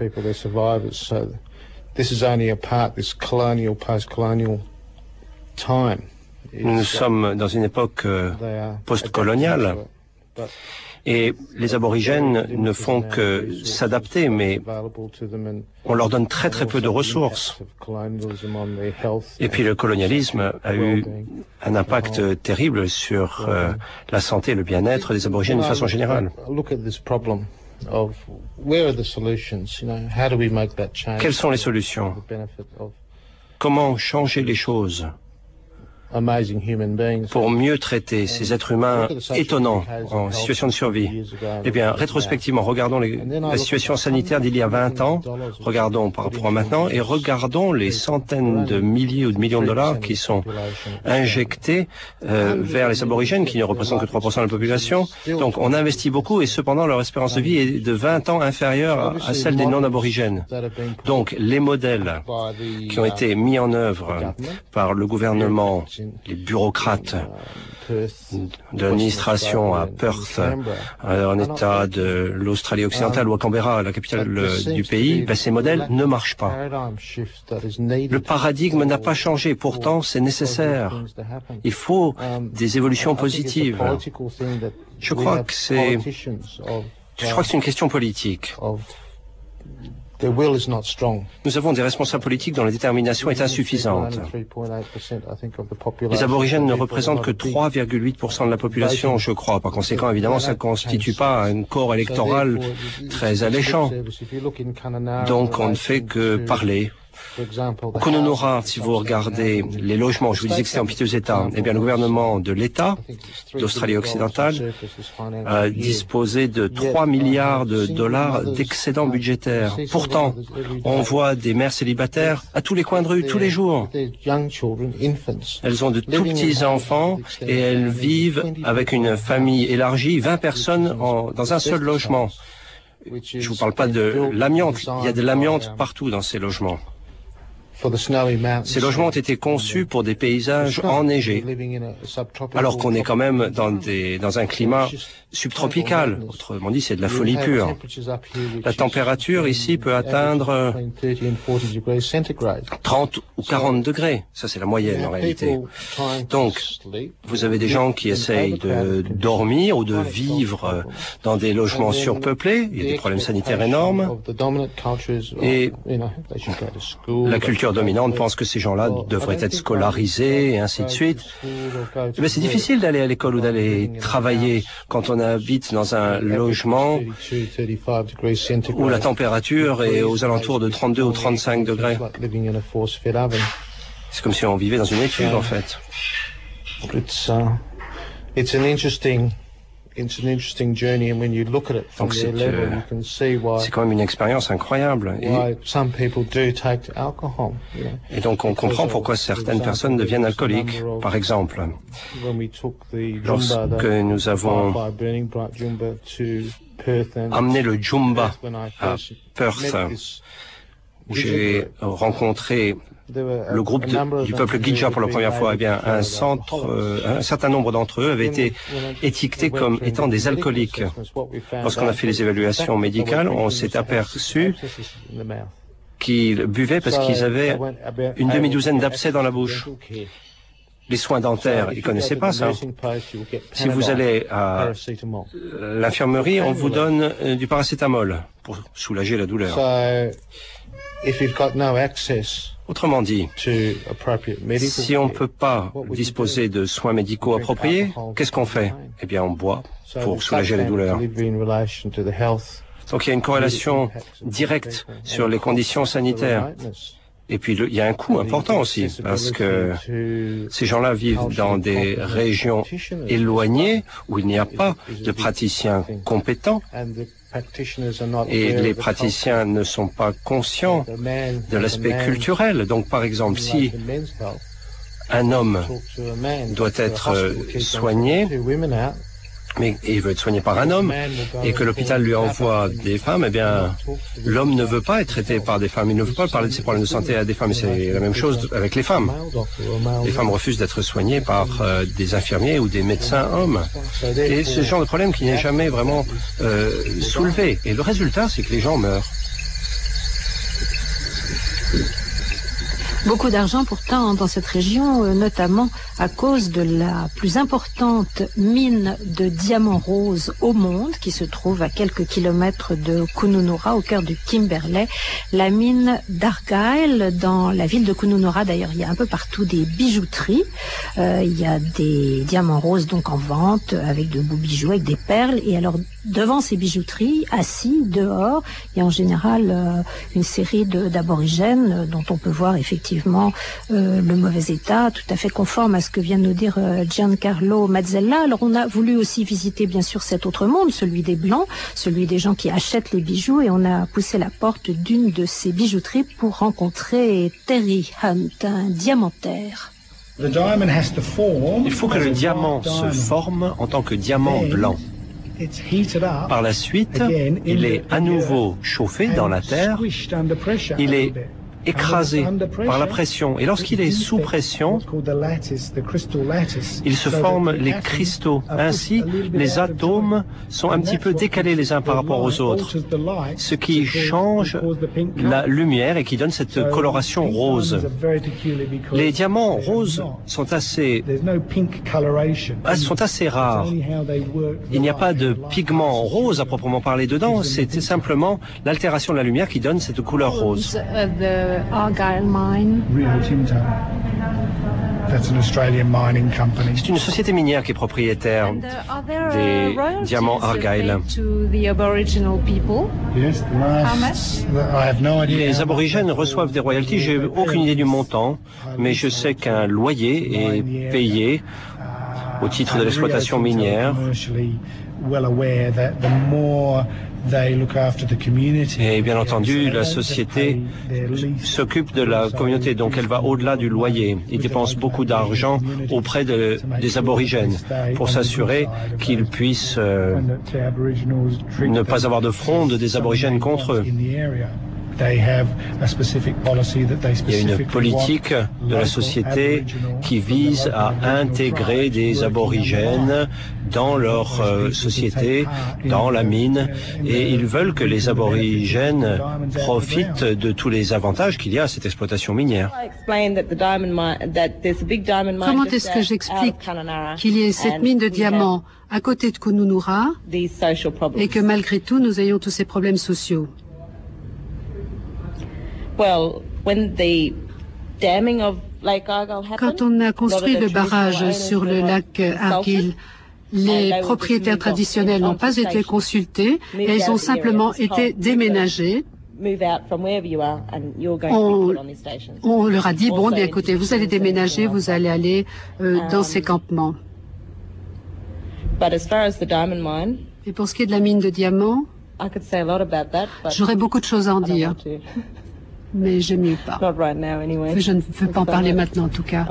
Nous sommes dans une époque post-coloniale et les aborigènes ne font que s'adapter, mais on leur donne très très peu de ressources. Et puis le colonialisme a eu un impact terrible sur euh, la santé et le bien-être des aborigènes de façon générale. Quelles sont les solutions? Comment changer les choses pour mieux traiter ces êtres humains étonnants en situation de survie? Eh bien, rétrospectivement, regardons les, la situation sanitaire d'il y a vingt ans, regardons par rapport à maintenant, et regardons les centaines de milliers ou de millions de dollars qui sont injectés euh, vers les aborigènes, qui ne représentent que trois pour cent de la population. Donc, on investit beaucoup, et cependant, leur espérance de vie est de vingt ans inférieure à, à celle des non-aborigènes. Donc, les modèles qui ont été mis en œuvre par le gouvernement, les bureaucrates de l'administration à Perth, en état de l'Australie occidentale, ou à Canberra, la capitale du pays, ben ces modèles ne marchent pas. Le paradigme n'a pas changé, pourtant c'est nécessaire. Il faut des évolutions positives. Je crois que c'est, je crois que c'est une question politique. Nous avons des responsables politiques dont la détermination est insuffisante. Les aborigènes ne représentent que trois virgule huit pour cent de la population, je crois. Par conséquent, évidemment, ça ne constitue pas un corps électoral très alléchant. Donc, on ne fait que parler. Au Kununurra, si vous regardez les logements, je vous disais que c'était en piteux état, eh bien le gouvernement de l'État d'Australie occidentale a disposé de trois milliards de dollars d'excédent budgétaire. Pourtant, on voit des mères célibataires à tous les coins de rue, tous les jours. Elles ont de tout petits enfants et elles vivent avec une famille élargie, vingt personnes en, dans un seul logement. Je ne vous parle pas de l'amiante, il y a de l'amiante partout dans ces logements. Ces logements ont été conçus pour des paysages enneigés, alors qu'on est quand même dans, des, dans un climat subtropical. Autrement dit, c'est de la folie pure. La température ici peut atteindre trente ou quarante degrés. Ça, c'est la moyenne en réalité. Donc, vous avez des gens qui essayent de dormir ou de vivre dans des logements surpeuplés. Il y a des problèmes sanitaires énormes. Et la culture dominante pense que ces gens-là devraient être scolarisés et ainsi de suite. Mais c'est difficile d'aller à l'école ou d'aller travailler quand on habite dans un logement où la température est aux alentours de trente-deux ou trente-cinq degrés. C'est comme si on vivait dans une étuve, en fait. Donc c'est euh, c'est quand même une expérience incroyable. Et, et donc on comprend pourquoi certaines personnes deviennent alcooliques. Par exemple, lorsque nous avons amené le Jumba à Perth, où j'ai rencontré le groupe de, du peuple Gidja pour la première fois, eh bien, un centre, euh, un certain nombre d'entre eux avaient été étiquetés comme étant des alcooliques. Lorsqu'on a fait les évaluations médicales, on s'est aperçu qu'ils buvaient parce qu'ils avaient une demi-douzaine d'abcès dans la bouche. Les soins dentaires, ils connaissaient pas ça. Si vous allez à l'infirmerie, on vous donne du paracétamol pour soulager la douleur. Autrement dit, si on ne peut pas disposer de soins médicaux appropriés, qu'est-ce qu'on fait? Eh bien, on boit pour soulager les douleurs. Donc il y a une corrélation directe sur les conditions sanitaires. Et puis il y a un coût important aussi, parce que ces gens-là vivent dans des régions éloignées où il n'y a pas de praticiens compétents. Et les praticiens ne sont pas conscients de l'aspect culturel. Donc par exemple, si un homme doit être soigné, mais il veut être soigné par un homme, et que l'hôpital lui envoie des femmes, eh bien, l'homme ne veut pas être traité par des femmes. Il ne veut pas parler de ses problèmes de santé à des femmes. Et c'est la même chose avec les femmes. Les femmes refusent d'être soignées par euh, des infirmiers ou des médecins hommes. Et ce genre de problème qui n'est jamais vraiment euh, soulevé. Et le résultat, c'est que les gens meurent. Beaucoup d'argent pourtant dans cette région, notamment à cause de la plus importante mine de diamants roses au monde, qui se trouve à quelques kilomètres de Kununurra, au cœur du Kimberley, la mine d'Argyle, dans la ville de Kununurra. D'ailleurs, il y a un peu partout des bijouteries. Euh, il y a des diamants roses donc en vente, avec de beaux bijoux, avec des perles. Et alors, devant ces bijouteries, assis dehors, il y a en général euh, une série de, d'aborigènes euh, dont on peut voir effectivement euh, le mauvais état, tout à fait conforme à ce que vient de nous dire euh, Giancarlo Mazzella. Alors on a voulu aussi visiter bien sûr cet autre monde, celui des Blancs, celui des gens qui achètent les bijoux, et on a poussé la porte d'une de ces bijouteries pour rencontrer Terry Hunt, un diamantaire. Il faut que le diamant se forme en tant que diamant blanc. Par la suite, il est à nouveau chauffé dans la terre, il est écrasé par la pression. Et lorsqu'il est sous pression, il se forme les cristaux. Ainsi, les atomes sont un petit peu décalés les uns par rapport aux autres, ce qui change la lumière et qui donne cette coloration rose. Les diamants roses sont assez, sont assez rares. Il n'y a pas de pigment rose à proprement parler dedans, c'est simplement l'altération de la lumière qui donne cette couleur rose. Argyle Mine. C'est une société minière qui est propriétaire des diamants Argyle. Les aborigènes reçoivent des royalties, j'ai aucune idée du montant, mais je sais qu'un loyer est payé au titre de l'exploitation minière. Et bien entendu, la société s'occupe de la communauté, donc elle va au-delà du loyer. Ils dépensent beaucoup d'argent auprès de, des aborigènes pour s'assurer qu'ils puissent euh, ne pas avoir de fronde des aborigènes contre eux. Il y a une politique de la société qui vise à intégrer des aborigènes dans leur euh, société, dans la mine, et ils veulent que les aborigènes profitent de tous les avantages qu'il y a à cette exploitation minière. Comment est-ce que j'explique qu'il y ait cette mine de diamants à côté de Kununurra et que malgré tout nous ayons tous ces problèmes sociaux? Quand on a construit le barrage sur le lac Argyle, les propriétaires traditionnels n'ont pas été consultés et ils ont simplement été déménagés. On, on leur a dit, bon, bien écoutez, vous allez déménager, vous allez aller euh, dans ces campements. Et pour ce qui est de la mine de diamants, j'aurais beaucoup de choses à en dire. Mais j'aime mieux pas. Je ne veux pas en parler maintenant, en tout cas.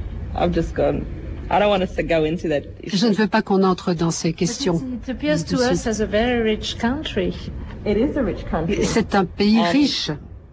Je ne veux pas qu'on entre dans ces questions. C'est un pays riche.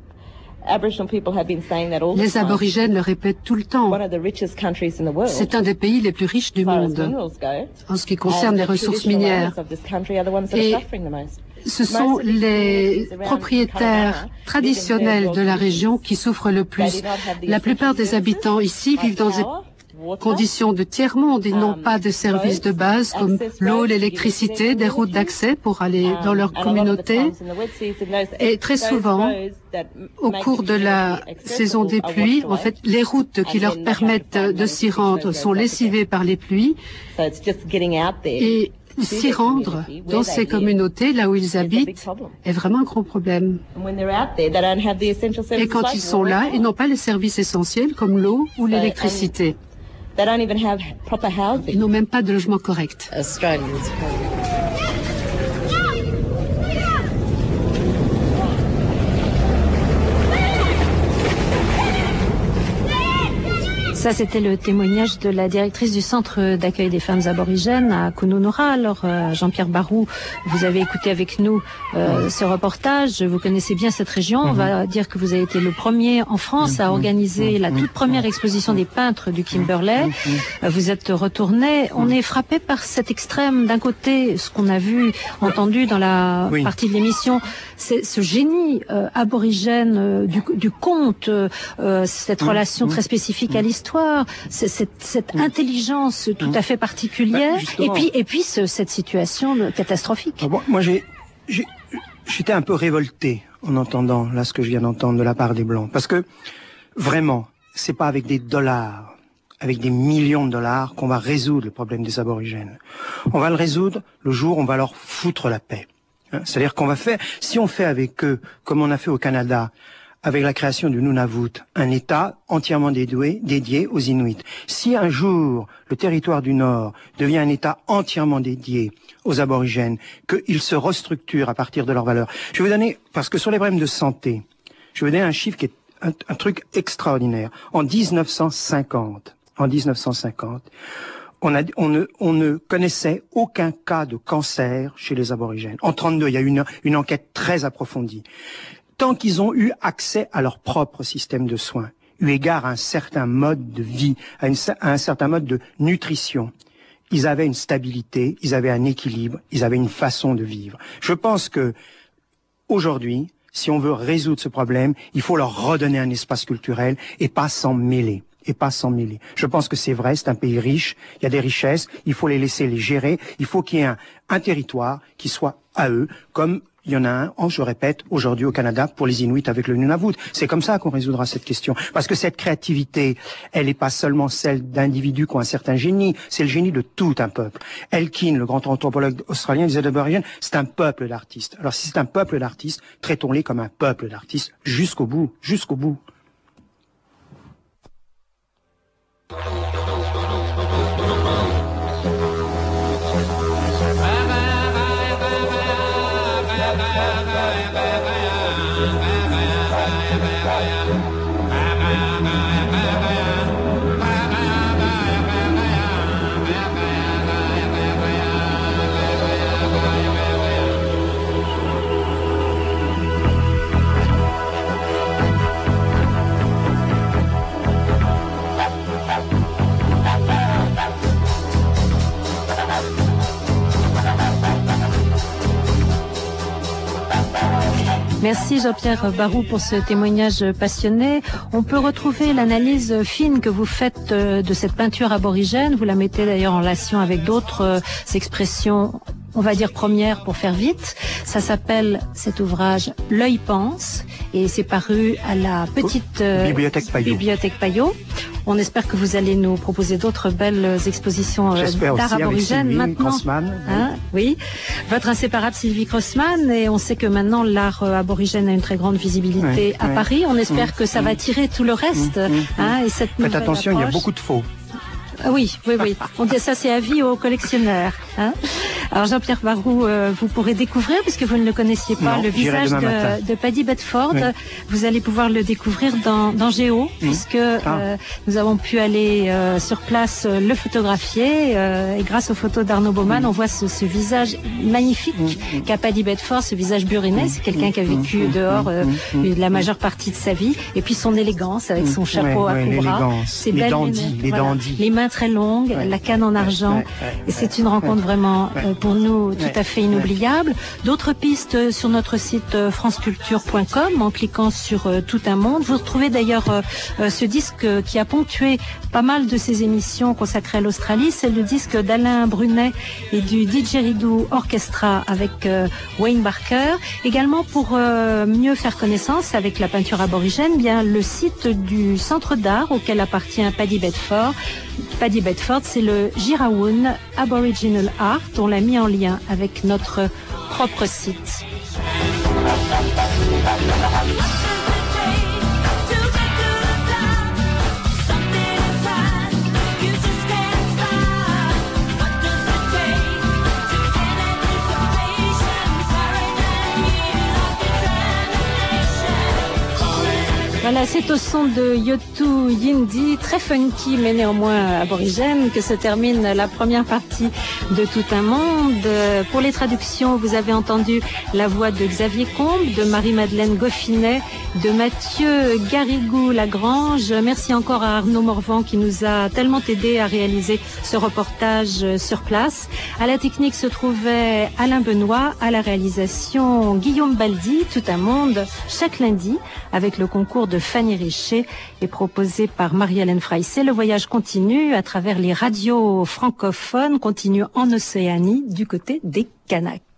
Les aborigènes le répètent tout le temps. C'est un des pays les plus riches du monde en ce qui concerne les ressources minières. Et ce sont les propriétaires traditionnels de la région qui souffrent le plus. La plupart des habitants ici vivent dans des conditions de tiers-monde. Ils n'ont pas de services de base comme l'eau, l'électricité, des routes d'accès pour aller dans leur communauté. Et très souvent, au cours de la saison des pluies, en fait, les routes qui leur permettent de s'y rendre sont lessivées par les pluies. Et s'y rendre dans ces communautés, là où ils habitent, est vraiment un gros problème. Et quand ils sont là, ils n'ont pas les services essentiels comme l'eau ou l'électricité. Ils n'ont même pas de logement correct. Ça, c'était le témoignage de la directrice du centre d'accueil des femmes aborigènes à Kununurra. Alors, euh, Jean-Pierre Barou, vous avez écouté avec nous euh, ce reportage. Vous connaissez bien cette région. On va dire que vous avez été le premier en France à organiser la toute première exposition des peintres du Kimberley. Vous êtes retourné. On est frappé par cet extrême. D'un côté, ce qu'on a vu, entendu dans la oui. partie de l'émission, c'est ce génie euh, aborigène euh, du, du conte, euh, cette relation très spécifique à l'histoire. C'est cette, cette intelligence tout à fait particulière, bah, et puis et puis ce, cette situation catastrophique. Ah bon, moi j'ai j'étais un peu révolté en entendant là ce que je viens d'entendre de la part des Blancs, parce que vraiment c'est pas avec des dollars, avec des millions de dollars qu'on va résoudre le problème des aborigènes. On va le résoudre le jour où on va leur foutre la paix. Hein, c'est-à-dire qu'on va faire, si on fait avec eux comme on a fait au Canada, avec la création du Nunavut, un État entièrement dédié, dédié aux Inuits. Si un jour le territoire du Nord devient un État entièrement dédié aux aborigènes, qu'ils se restructurent à partir de leurs valeurs. Je vais vous donner, parce que sur les problèmes de santé, je vais vous donner un chiffre qui est un, un truc extraordinaire. En dix-neuf cent cinquante, en dix-neuf cent cinquante, on, a, on, ne, on ne connaissait aucun cas de cancer chez les aborigènes. En trente-deux, il y a eu une, une enquête très approfondie. Tant qu'ils ont eu accès à leur propre système de soins, eu égard à un certain mode de vie, à, une, à un certain mode de nutrition, ils avaient une stabilité, ils avaient un équilibre, ils avaient une façon de vivre. Je pense que aujourd'hui, si on veut résoudre ce problème, il faut leur redonner un espace culturel et pas s'en mêler. Et pas s'en mêler. Je pense que c'est vrai, c'est un pays riche, il y a des richesses, il faut les laisser les gérer, il faut qu'il y ait un, un territoire qui soit à eux, comme il y en a un, oh, je répète, aujourd'hui au Canada pour les Inuits avec le Nunavut. C'est comme ça qu'on résoudra cette question. Parce que cette créativité, elle n'est pas seulement celle d'individus qui ont un certain génie, c'est le génie de tout un peuple. Elkin, le grand anthropologue australien, disait d'Aborigène, c'est un peuple d'artistes. Alors si c'est un peuple d'artistes, traitons-les comme un peuple d'artistes jusqu'au bout, jusqu'au bout. Merci Jean-Pierre Barou pour ce témoignage passionné. On peut retrouver l'analyse fine que vous faites de cette peinture aborigène. Vous la mettez d'ailleurs en relation avec d'autres expressions, on va dire premières pour faire vite. Ça s'appelle cet ouvrage L'œil pense et c'est paru à la petite euh, Bibliothèque Payot. Bibliothèque Payot. On espère que vous allez nous proposer d'autres belles expositions euh, d'art aborigène maintenant. Hein, oui, votre inséparable Sylvie Crossman, et on sait que maintenant l'art euh, aborigène a une très grande visibilité oui, à oui. Paris. On espère mmh, que ça mmh. va attirer tout le reste. Mmh, mmh, hein, et cette Faites attention, approche. Il y a beaucoup de faux. Oui, oui, oui. On dit ça, c'est avis aux collectionneurs. Hein. Alors Jean-Pierre Barou, euh, vous pourrez découvrir, puisque vous ne le connaissiez pas, non, le visage de, de Paddy Bedford. Oui. Vous allez pouvoir le découvrir dans, dans Géo, mmh. puisque ah. euh, nous avons pu aller euh, sur place euh, le photographier. Euh, et grâce aux photos d'Arnaud Baumann, mmh. on voit ce, ce visage magnifique mmh. qu'a Paddy Bedford, ce visage burinais. C'est quelqu'un qui a vécu mmh. dehors euh, mmh. la majeure partie de sa vie. Et puis son élégance, avec son chapeau ouais, à ouais, coubras. Les belles dandys, les voilà. dandys. Les mains très longues, ouais. la canne en argent. Ouais, ouais, et c'est une rencontre vraiment euh, pour nous tout à fait inoubliable. D'autres pistes sur notre site euh, franceculture point com en cliquant sur euh, Tout un monde. Vous retrouvez d'ailleurs euh, euh, ce disque qui a ponctué pas mal de ces émissions consacrées à l'Australie. C'est le disque d'Alain Brunet et du Didgeridoo Orchestra avec euh, Wayne Barker. Également pour euh, mieux faire connaissance avec la peinture aborigène, bien le site du Centre d'art auquel appartient Paddy Bedford, Paddy Bedford, c'est le Girawoon Aboriginal Art. On l'a mis en lien avec notre propre site. Voilà, c'est au son de Yotu Yindi, très funky mais néanmoins aborigène, que se termine la première partie de Tout un monde. Pour les traductions, vous avez entendu la voix de Xavier Combe, de Marie-Madeleine Goffinet, de Mathieu Garrigou-Lagrange. Merci encore à Arnaud Morvan qui nous a tellement aidé à réaliser ce reportage sur place. À la technique se trouvait Alain Benoît, à la réalisation Guillaume Baldi. Tout un monde, chaque lundi, avec le concours de Fanny Richer est proposé par Marie-Hélène Freissé. Le voyage continue à travers les radios francophones, continue en Océanie du côté des Kanaks.